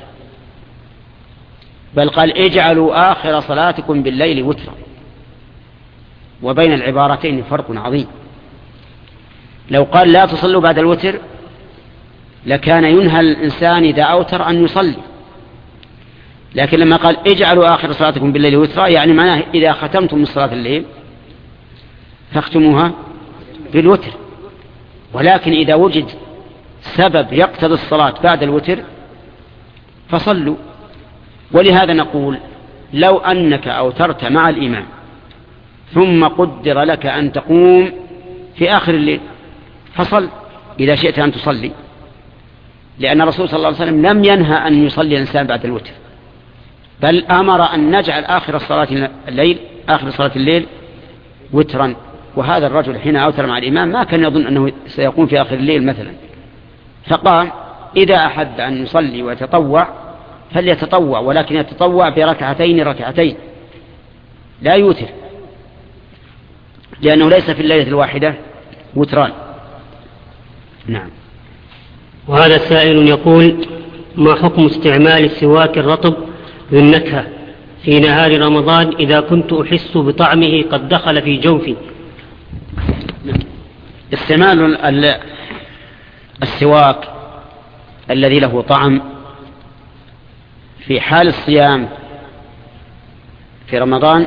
بل قال اجعلوا آخر صلاتكم بالليل وترا. وبين العبارتين فرق عظيم. لو قال لا تصلوا بعد الوتر لكان ينهى الإنسان إذا أوتر أن يصلي، لكن لما قال اجعلوا آخر صلاتكم بالليل وترا يعني معناه إذا ختمتم من صلاة الليل فاختموها بالوتر. ولكن إذا وجد سبب يقتضي الصلاة بعد الوتر فصلوا. ولهذا نقول لو أنك أوترت مع الإمام ثم قدر لك أن تقوم في آخر الليل فصل إذا شئت أن تصلي، لأن الرسول صلى الله عليه وسلم لم ينهى أن يصلي الإنسان بعد الوتر، بل أمر أن نجعل آخر صلاة الليل وترا. وهذا الرجل حين أوتر مع الإمام ما كان يظن أنه سيقوم في آخر الليل مثلا، فقام إذا أحب أن يصلي ويتطوع فليتطوع، ولكن يتطوع بركعتين لا يوتر، لأنه ليس في الليلة الواحدة وتران. نعم. وهذا سائل يقول: ما حكم استعمال السواك الرطب بالنكهة في نهار رمضان إذا كنت أحس بطعمه قد دخل في جوفي؟ استعمال السواك الذي له طعم في حال الصيام في رمضان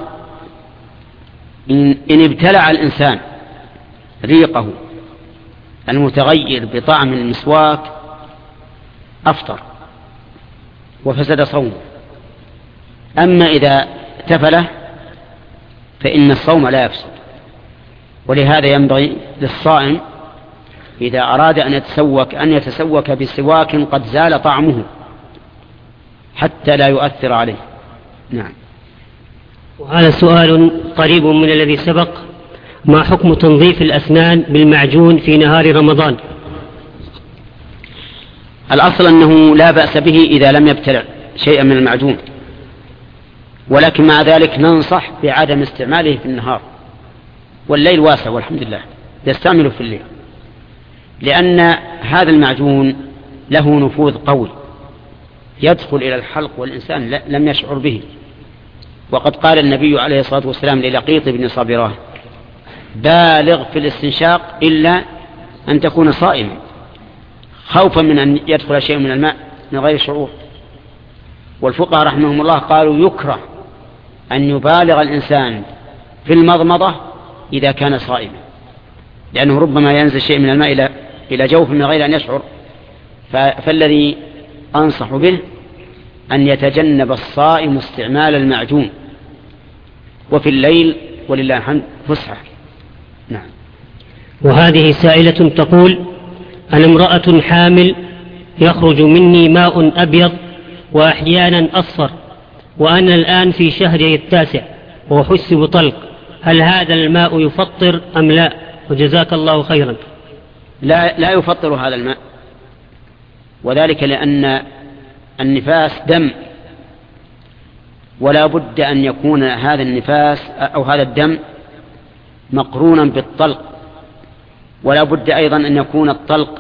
إن ابتلع الإنسان ريقه المتغير بطعم المسواك أفطر وفسد صومه. أما إذا تفله فإن الصوم لا يفسد. ولهذا ينبغي للصائم إذا أراد أن يتسوك بسواك قد زال طعمه حتى لا يؤثر عليه. نعم. وهذا سؤال قريب من الذي سبق: ما حكم تنظيف الأسنان بالمعجون في نهار رمضان؟ الأصل أنه لا بأس به إذا لم يبتلع شيئا من المعجون، ولكن مع ذلك ننصح بعدم استعماله في النهار، والليل واسع والحمد لله يستعمله في الليل، لأن هذا المعجون له نفوذ قوي يدخل إلى الحلق والإنسان لم يشعر به. وقد قال النبي عليه الصلاة والسلام للقيط بن صابراه: بالغ في الاستنشاق إلا أن تكون صائما، خوفا من أن يدخل شيء من الماء من غير شعور. والفقهاء رحمهم الله قالوا يكره أن يبالغ الإنسان في المضمضة إذا كان صائما، لأنه ربما ينزل شيء من الماء إلى جوف من غير أن يشعر. فالذي أنصح به أن يتجنب الصائم استعمال المعجون، وفي الليل ولله الحمد فسحة. نعم. وهذه سائلة تقول: أنا امرأة حامل يخرج مني ماء أبيض وأحيانا أصفر، وأنا الآن في شهري التاسع وأحس بطلق، هل هذا الماء يفطر أم لا؟ وجزاك الله خيرا. لا يفطر هذا الماء، وذلك لأن النفاس دم، ولا بد أن يكون هذا النفاس أو هذا الدم مقرونا بالطلق، ولا بد أيضا أن يكون الطلق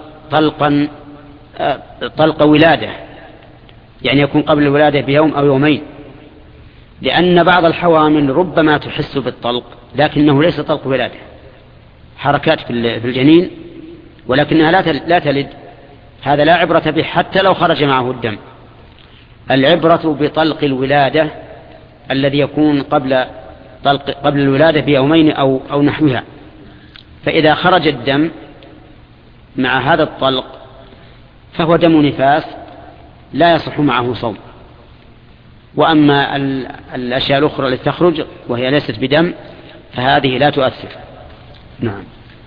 طلق ولادة، يعني يكون قبل الولادة بيوم أو يومين، لأن بعض الحوامل ربما تحس بالطلق لكنه ليس طلق ولادة، حركات في الجنين ولكنها لا تلد، هذا لا عبرة به حتى لو خرج معه الدم. العبرة بطلق الولادة الذي يكون قبل الولادة بيومين أو نحوها. فإذا خرج الدم مع هذا الطلق فهو دم نفاس لا يصح معه صوم. وأما الأشياء الأخرى التي تخرج وهي ليست بدم فهذه لا تؤثر. نعم.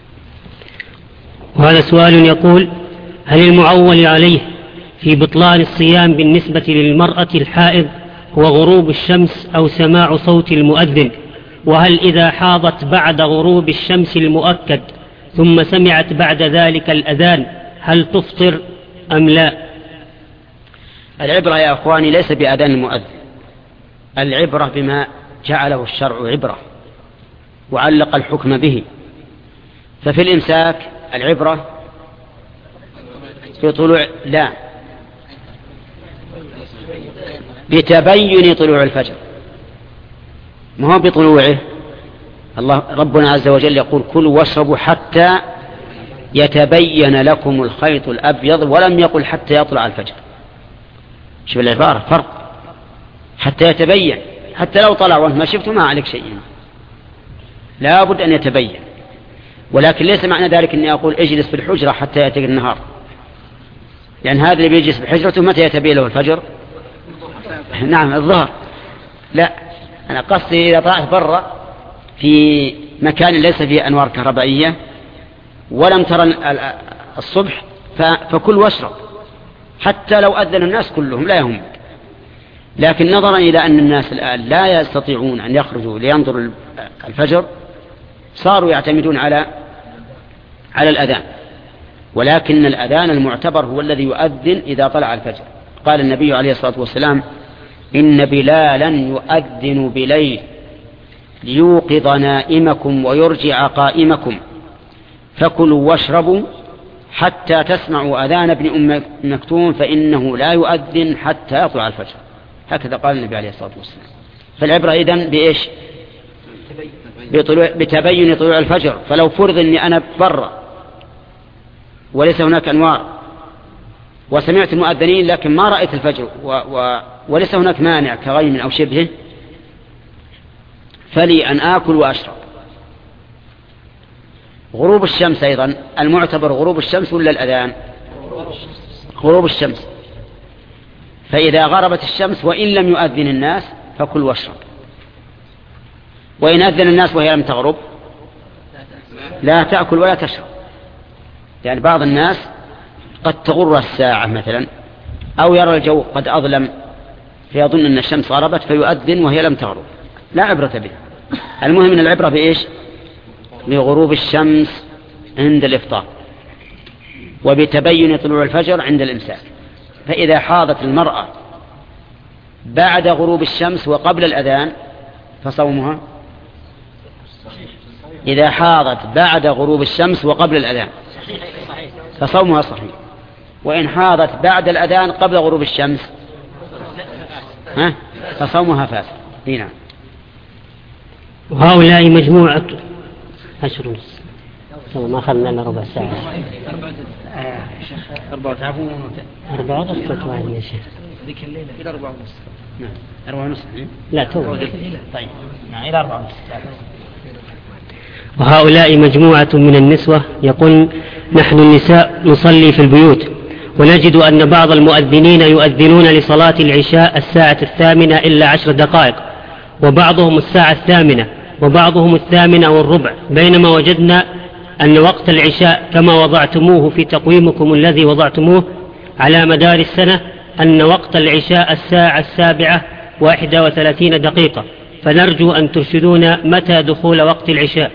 وهذا سؤال يقول: هل المعول عليه في بطلان الصيام بالنسبة للمرأة الحائض هو غروب الشمس أو سماع صوت المؤذن؟ وهل إذا حاضت بعد غروب الشمس المؤكد ثم سمعت بعد ذلك الأذان هل تفطر أم لا؟ العبرة يا أخواني ليس بأذان المؤذن، العبرة بما جعله الشرع عبرة وعلق الحكم به. ففي الإمساك العبرة بتبين طلوع الفجر، ما هو بطلوعه. الله ربنا عز وجل يقول: كلوا واشربوا حتى يتبين لكم الخيط الأبيض، ولم يقل حتى يطلع الفجر. شوف العبارة فرق، حتى يتبين، حتى لو طلع وانت ما شفته ما عليك شيء، لا بد أن يتبين. ولكن ليس معنى ذلك أني أقول اجلس في الحجرة حتى يأتي النهار، لأن هذا اللي بيجلس في حجرته متى يتبين له الفجر؟ نعم الظهر. لا، أنا قصدي إذا طلعت برا في مكان ليس فيه أنوار كهربائية ولم ترى الصبح فكل واشرب حتى لو أذن الناس كلهم لا يهم. لكن نظرا إلى أن الناس الآن لا يستطيعون أن يخرجوا لينظروا الفجر صاروا يعتمدون على الأذان، ولكن الأذان المعتبر هو الذي يؤذن إذا طلع الفجر. قال النبي عليه الصلاة والسلام: إن بلالا يؤذن بليل ليوقظ نائمكم ويرجع قائمكم، فكلوا واشربوا حتى تسمعوا أذان ابن أم مكتوم فإنه لا يؤذن حتى يطلع الفجر. هكذا قال النبي عليه الصلاة والسلام. فالعبرة إذن بإيش؟ بتبين طلوع الفجر. فلو فرض أني أنا برا وليس هناك أنوار وسمعت المؤذنين لكن ما رأيت الفجر وليس هناك مانع كغيم أو شبهه، فلي أن آكل وأشرب. غروب الشمس أيضا المعتبر غروب الشمس ولا الأذان؟ غروب الشمس. فإذا غربت الشمس وإن لم يؤذن الناس فكل واشرب، وإن أذن الناس وهي لم تغرب لا تأكل ولا تشرب. يعني بعض الناس قد تغر الساعة مثلا أو يرى الجو قد أظلم فيظن أن الشمس غربت فيؤذن وهي لم تغرب، لا عبرة به. المهم أن العبرة بإيش؟ بغروب الشمس عند الإفطار وبتبين طلوع الفجر عند الإمساك. فإذا حاضت المرأة بعد غروب الشمس وقبل الأذان فصومها. إذا حاضت بعد غروب الشمس وقبل الأذان فصومها صحيح. وإن حاضت بعد الأذان قبل غروب الشمس فصومها فاسد. نعم. وهؤلاء مجموعة 10 ونص ما أخذنا إلا ربع ساعة. 4 ونص يا شيخ. ذيك الليلة إلى 4 ونص. نعم 4 ونص. لا تو. طيب نعم إلى 4 ونص. وهؤلاء مجموعة من النسوة يقول: نحن النساء نصلي في البيوت ونجد أن بعض المؤذنين يؤذنون لصلاة العشاء 8:08 إلا 10 دقائق، وبعضهم 8:08 وبعضهم 8:15، بينما وجدنا أن وقت العشاء كما وضعتموه في تقويمكم الذي وضعتموه على مدار السنة أن وقت العشاء 7:31 دقيقة، فنرجو أن ترشدونا متى دخول وقت العشاء.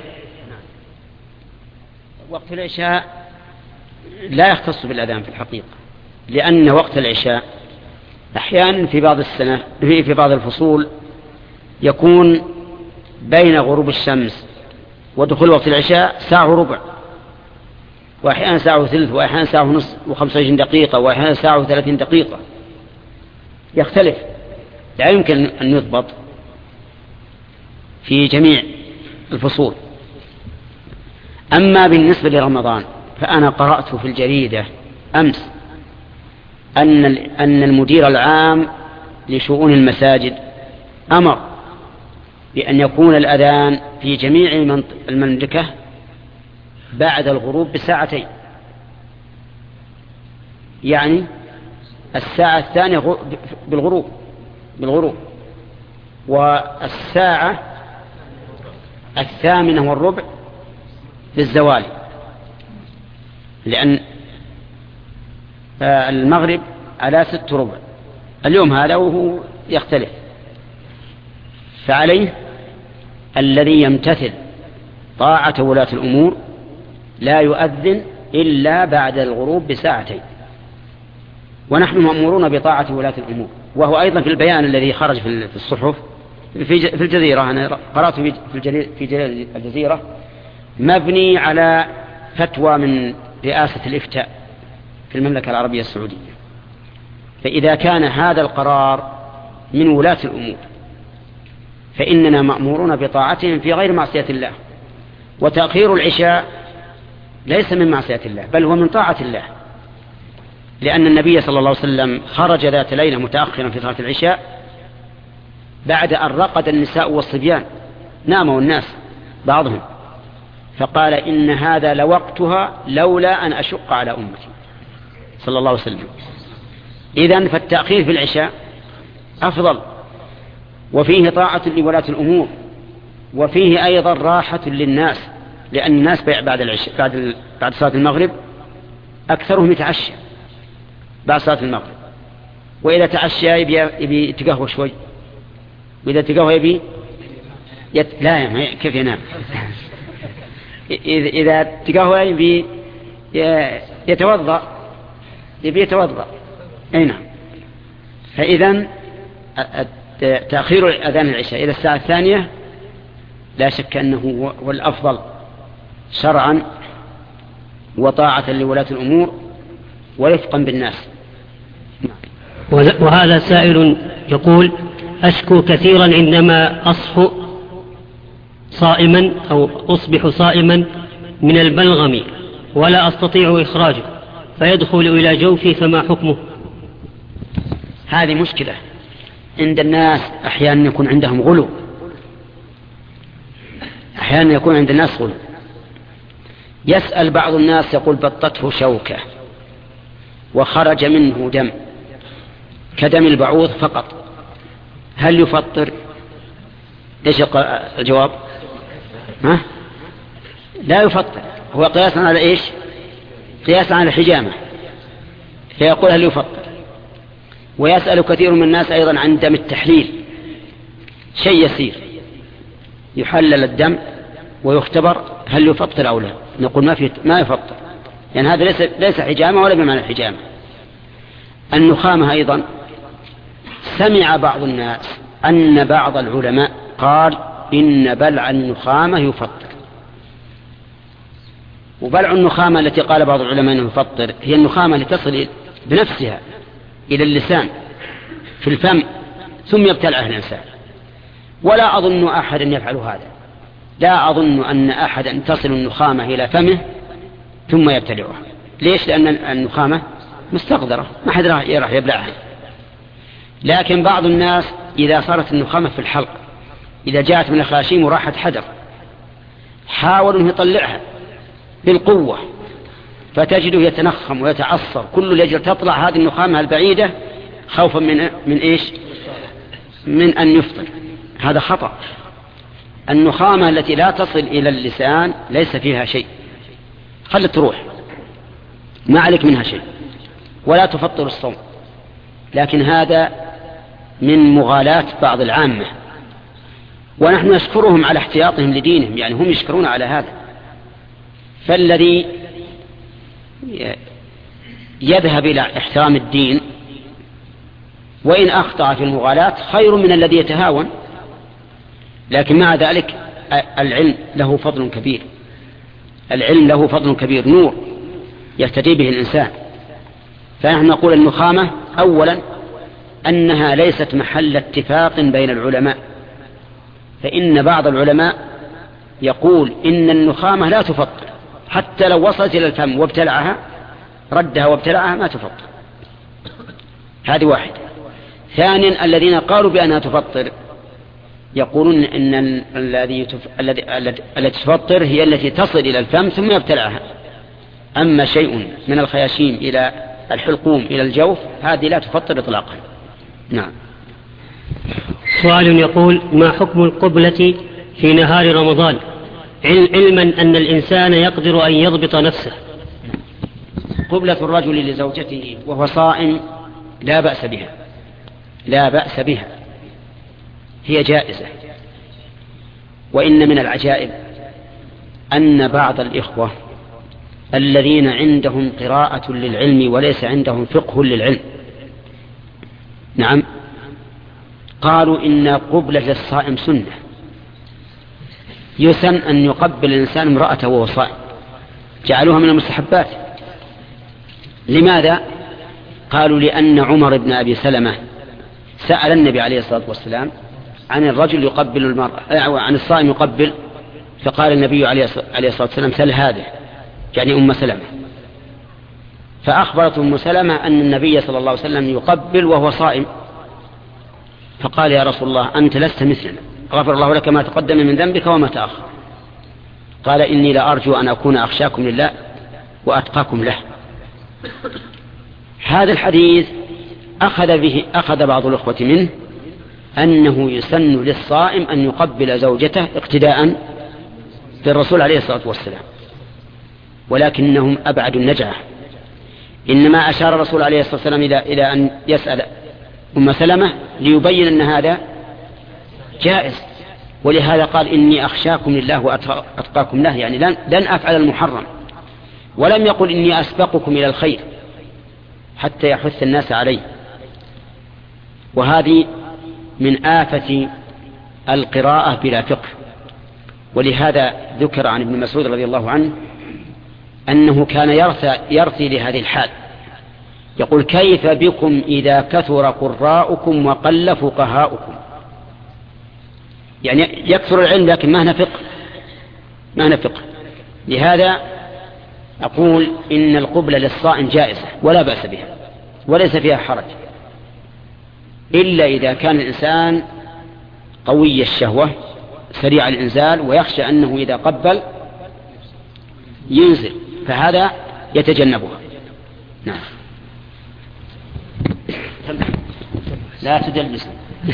وقت العشاء لا يختص بالأذان في الحقيقة، لأن وقت العشاء أحيانا في بعض السنة في بعض الفصول يكون بين غروب الشمس ودخول وقت العشاء 1:15 ساعة، وأحيانا 1:30 وأحيانا 1:30 و25 دقيقة وأحيانا 1:30 دقيقة، يختلف، لا يمكن أن يضبط في جميع الفصول. أما بالنسبة لرمضان فأنا قرأت في الجريدة أمس أن المدير العام لشؤون المساجد أمر بأن يكون الأذان في جميع المملكة بعد الغروب بساعتين، يعني الساعة الثانية بالغروب والساعة 8:15 بالزوال، لأن المغرب على 6:15 اليوم هذا وهو يختلف. فعليه الذي يمتثل طاعة ولاة الأمور لا يؤذن إلا بعد الغروب بساعتين، ونحن مأمورون بطاعة ولاة الأمور. وهو أيضا في البيان الذي خرج في الصحف في الجزيرة، أنا قرأت في الجزيرة مبني على فتوى من رئاسة الإفتاء في المملكة العربية السعودية. فإذا كان هذا القرار من ولاة الأمور فإننا مأمورون بطاعتهم في غير معصية الله. وتأخير العشاء ليس من معصية الله بل هو من طاعة الله، لأن النبي صلى الله عليه وسلم خرج ذات ليلة متأخرا في صلاة العشاء بعد أن رقد النساء والصبيان، ناموا الناس بعضهم، فقال إن هذا لوقتها لولا أن أشق على أمتي صلى الله عليه وسلم. إذن فالتأخير في العشاء أفضل، وفيه طاعة لولاة الأمور، وفيه أيضا راحة للناس، لأن الناس بعد صلاة المغرب أكثرهم يتعشى بعد صلاة المغرب، وإذا تعشى يبي يتقهوى شوي، وإذا تقهوى يبي لا كيف ينام إذا تقهوى يبي يتوضأ أي نعم. فإذا تأخير أذان العشاء إلى الساعة الثانية لا شك أنه هو الأفضل شرعا وطاعة لولاة الأمور ورفقا بالناس. وهذا سائل يقول: أشكو كثيرا عندما أصح صائما أو أصبح صائما من البلغم ولا أستطيع إخراجه فيدخل إلى جوفي، فما حكمه؟ هذه مشكلة عند الناس، أحيانا يكون عندهم غلو، أحيانا يكون عند الناس غلو. يسأل بعض الناس يقول: بطته شوكة وخرج منه دم كدم البعوض فقط، هل يفطر؟ ايش الجواب؟ لا يفطر، هو قياسا على ايش؟ قياسا على الحجامة، فيقول هل يفطر. ويسأل كثير من الناس أيضا عن دم التحليل، شيء يسير يحلل الدم ويختبر هل يفطر أو لا، نقول ما يفطر، يعني هذا ليس حجامة ولا بمعنى الحجامة. النخامة أيضا سمع بعض الناس أن بعض العلماء قال إن بلع النخامة يفطر. وبلع النخامة التي قال بعض العلماء أنه يفطر هي النخامة التي تصل بنفسها إلى اللسان في الفم ثم يبتلعها الإنسان، ولا أظن أحدا يفعل هذا، لا أظن أن أحدا تصل النخامة إلى فمه ثم يبتلعها. ليش؟ لأن النخامة مستقدرة، ما حد راح يبلعها. لكن بعض الناس إذا صارت النخامة في الحلق، إذا جاءت من الخاشيم وراحت حدر، حاولوا أن يطلعها بالقوة فتجده يتنخم ويتعصر كل لجل تطلع هذه النخامة البعيدة خوفا من إيش؟ من أن يفطر. هذا خطأ. النخامة التي لا تصل إلى اللسان ليس فيها شيء، خلت تروح، ما عليك منها شيء ولا تفطر الصوم. لكن هذا من مغالاة بعض العامة، ونحن نشكرهم على احتياطهم لدينهم، يعني هم يشكرون على هذا. فالذي يذهب إلى احترام الدين وإن أخطأ في المغالاة خير من الذي يتهاون. لكن مع ذلك العلم له فضل كبير، العلم له فضل كبير، نور يهتدي به الإنسان. فنحن نقول النخامة أولا أنها ليست محل اتفاق بين العلماء، فإن بعض العلماء يقول إن النخامة لا تفطر حتى لو وصلت إلى الفم وابتلعها، ردها وابتلعها ما تفطر. هذه واحدة. ثانيا الذين قالوا بأنها تفطر يقولون إن التي تفطر هي التي تصل إلى الفم ثم يبتلعها. أما شيء من الخياشيم إلى الحلقوم إلى الجوف هذه لا تفطر إطلاقا. نعم. سؤال يقول: ما حكم القبلة في نهار رمضان علما أن الإنسان يقدر أن يضبط نفسه؟ قبلة الرجل لزوجته وهو صائم لا بأس بها، لا بأس بها، هي جائزة. وإن من العجائب أن بعض الإخوة الذين عندهم قراءة للعلم وليس عندهم فقه للعلم، نعم، قالوا إن قبلة للصائم سنة، يسن أن يقبل الإنسان امرأته وهو صائم، جعلوها من المستحبات. لماذا؟ قالوا لأن عمر بن أبي سلمة سأل النبي عليه الصلاة والسلام عن الرجل يقبل المرأة، عن الصائم يقبل، فقال النبي عليه الصلاة والسلام: سل هذه، يعني أم سلمة. فأخبرت أم سلمة أن النبي صلى الله عليه وسلم يقبل وهو صائم، فقال: يا رسول الله أنت لست مثلنا، غفر الله لك ما تقدم من ذنبك وما تأخر. قال: إني لأرجو أن أكون أخشاكم لله وأتقاكم له. هذا الحديث أخذ بعض الأخوة منه أنه يسن للصائم أن يقبل زوجته اقتداء بالرسول عليه الصلاة والسلام، ولكنهم أبعدوا النجعة. إنما أشار الرسول عليه الصلاة والسلام إلى أن يسأل أم سلمة ليبين أن هذا جائز، ولهذا قال: إني أخشاكم لله وأتقاكم له، يعني لن أفعل المحرم. ولم يقل: إني أسبقكم إلى الخير حتى يحث الناس عليه. وهذه من آفة القراءة بلا فقه. ولهذا ذكر عن ابن مسعود رضي الله عنه أنه كان يرثي لهذه الحال، يقول: كيف بكم إذا كثر قراءكم وقل فقهاؤكم؟ يعني يكثر العلم لكن ما هنا فقه. لهذا أقول إن القبلة للصائم جائزة ولا بأس بها وليس فيها حرج، إلا إذا كان الإنسان قوي الشهوة سريع الإنزال ويخشى أنه إذا قبل ينزل، فهذا يتجنبها. نعم. لا تدلس.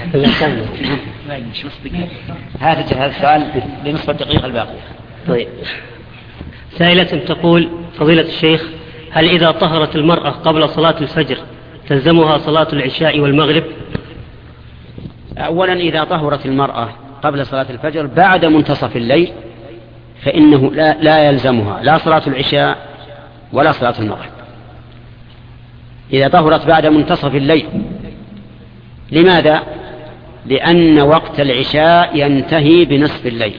هذا السؤال بنصف الدقيقة الباقية. طيب. سائلة تقول: فضيلة الشيخ، هل إذا طهرت المرأة قبل صلاة الفجر تلزمها صلاة العشاء والمغرب؟ أولا إذا طهرت المرأة قبل صلاة الفجر بعد منتصف الليل فإنه لا يلزمها لا صلاة العشاء ولا صلاة المغرب، إذا طهرت بعد منتصف الليل. لماذا؟ لأن وقت العشاء ينتهي بنصف الليل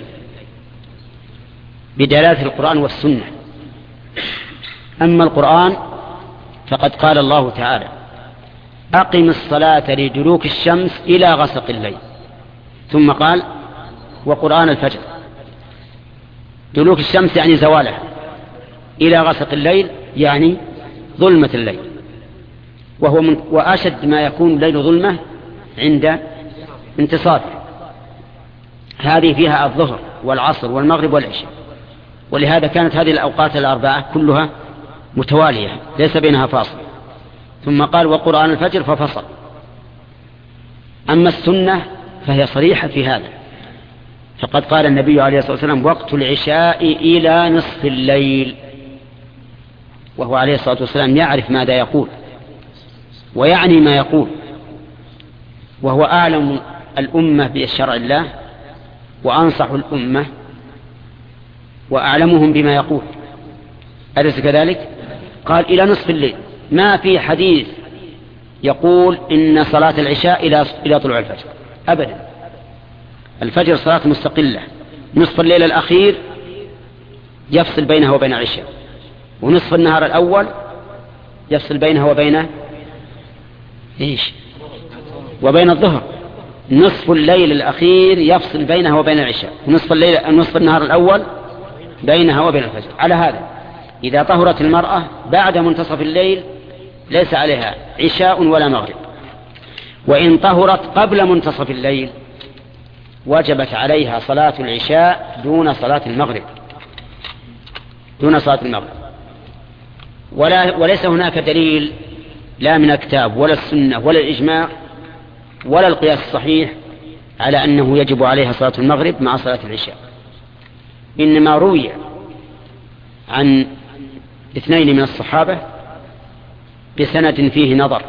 بدلالة القرآن والسنة. أما القرآن فقد قال الله تعالى: أقم الصلاة لدلوك الشمس إلى غسق الليل، ثم قال: وقرآن الفجر. دلوك الشمس يعني زوالها، إلى غسق الليل يعني ظلمة الليل، وأشد ما يكون الليل ظلمة عند انتصافه. هذه فيها الظهر والعصر والمغرب والعشاء، ولهذا كانت هذه الأوقات الأربعة كلها متوالية ليس بينها فاصل. ثم قال: وقرآن الفجر ففصل. أما السنة فهي صريحة في هذا، فقد قال النبي عليه الصلاة والسلام: وقت العشاء إلى نصف الليل، وهو عليه الصلاة والسلام يعرف ماذا يقول ويعني ما يقول، وهو أعلم الأمة بشرع الله وأنصح الأمة وأعلمهم بما يقول، أليس كذلك؟ قال: إلى نصف الليل. ما في حديث يقول إن صلاة العشاء إلى طلوع الفجر أبدا. الفجر صلاة مستقلة، نصف الليل الأخير يفصل بينها وبين العشاء، ونصف النهار الأول يفصل بينها وبين وبين الظهر. نصف الليل الأخير يفصل بينها وبين العشاء، ونصف النهار الأول بينها وبين الفجر. على هذا إذا طهرت المرأة بعد منتصف الليل ليس عليها عشاء ولا مغرب. وإن طهرت قبل منتصف الليل وجبت عليها صلاة العشاء دون صلاة المغرب، وليس هناك دليل لا من الكتاب ولا السنة ولا الإجماع ولا القياس الصحيح على أنه يجب عليها صلاة المغرب مع صلاة العشاء. إنما روي عن 2 من الصحابة بسند فيه نظر.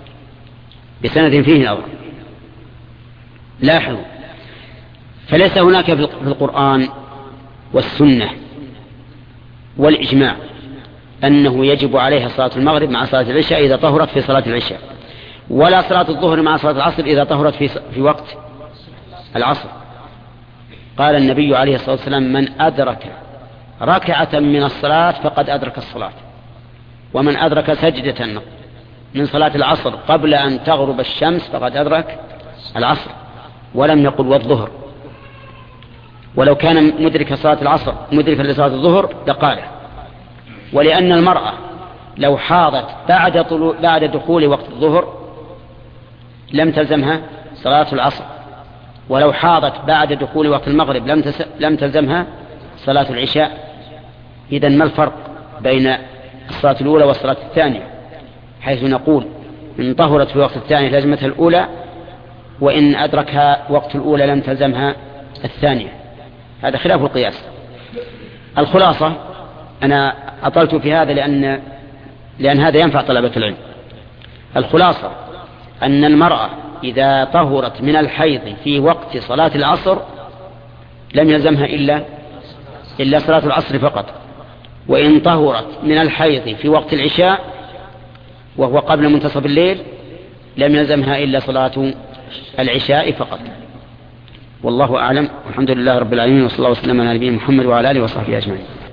لاحظوا، فليس هناك في القرآن والسنة والإجماع أنه يجب عليها صلاة المغرب مع صلاة العشاء إذا طهرت في صلاة العشاء، ولا صلاة الظهر مع صلاة العصر إذا طهرت في وقت العصر. قال النبي عليه الصلاة والسلام: من أدرك ركعة من الصلاة فقد أدرك الصلاة، ومن أدرك سجدة من صلاة العصر قبل أن تغرب الشمس فقد أدرك العصر. ولم يقل والظهر، ولو كان مدرك صلاة العصر مدركا لصلاة الظهر لقاله. ولأن المرأة لو حاضت بعد دخول وقت الظهر لم تلزمها صلاة العصر، ولو حاضت بعد دخول وقت المغرب لم تلزمها صلاة العشاء. إذن ما الفرق بين الصلاة الأولى والصلاة الثانية؟ حيث نقول إن طهرت في وقت الثانية لازمتها الأولى، وإن أدركها وقت الأولى لم تلزمها الثانية. هذا خلاف القياس. الخلاصة، أنا أطلت في هذا لأن هذا ينفع طلبة العلم. الخلاصة أن المرأة إذا طهرت من الحيض في وقت صلاة العصر لم يلزمها إلا صلاة العصر فقط، وإن طهرت من الحيض في وقت العشاء وهو قبل منتصف الليل لم يلزمها إلا صلاة العشاء فقط. والله أعلم، والحمد لله رب العالمين، وصلى الله وسلم على نبينا محمد وعلى آله وصحبه أجمعين.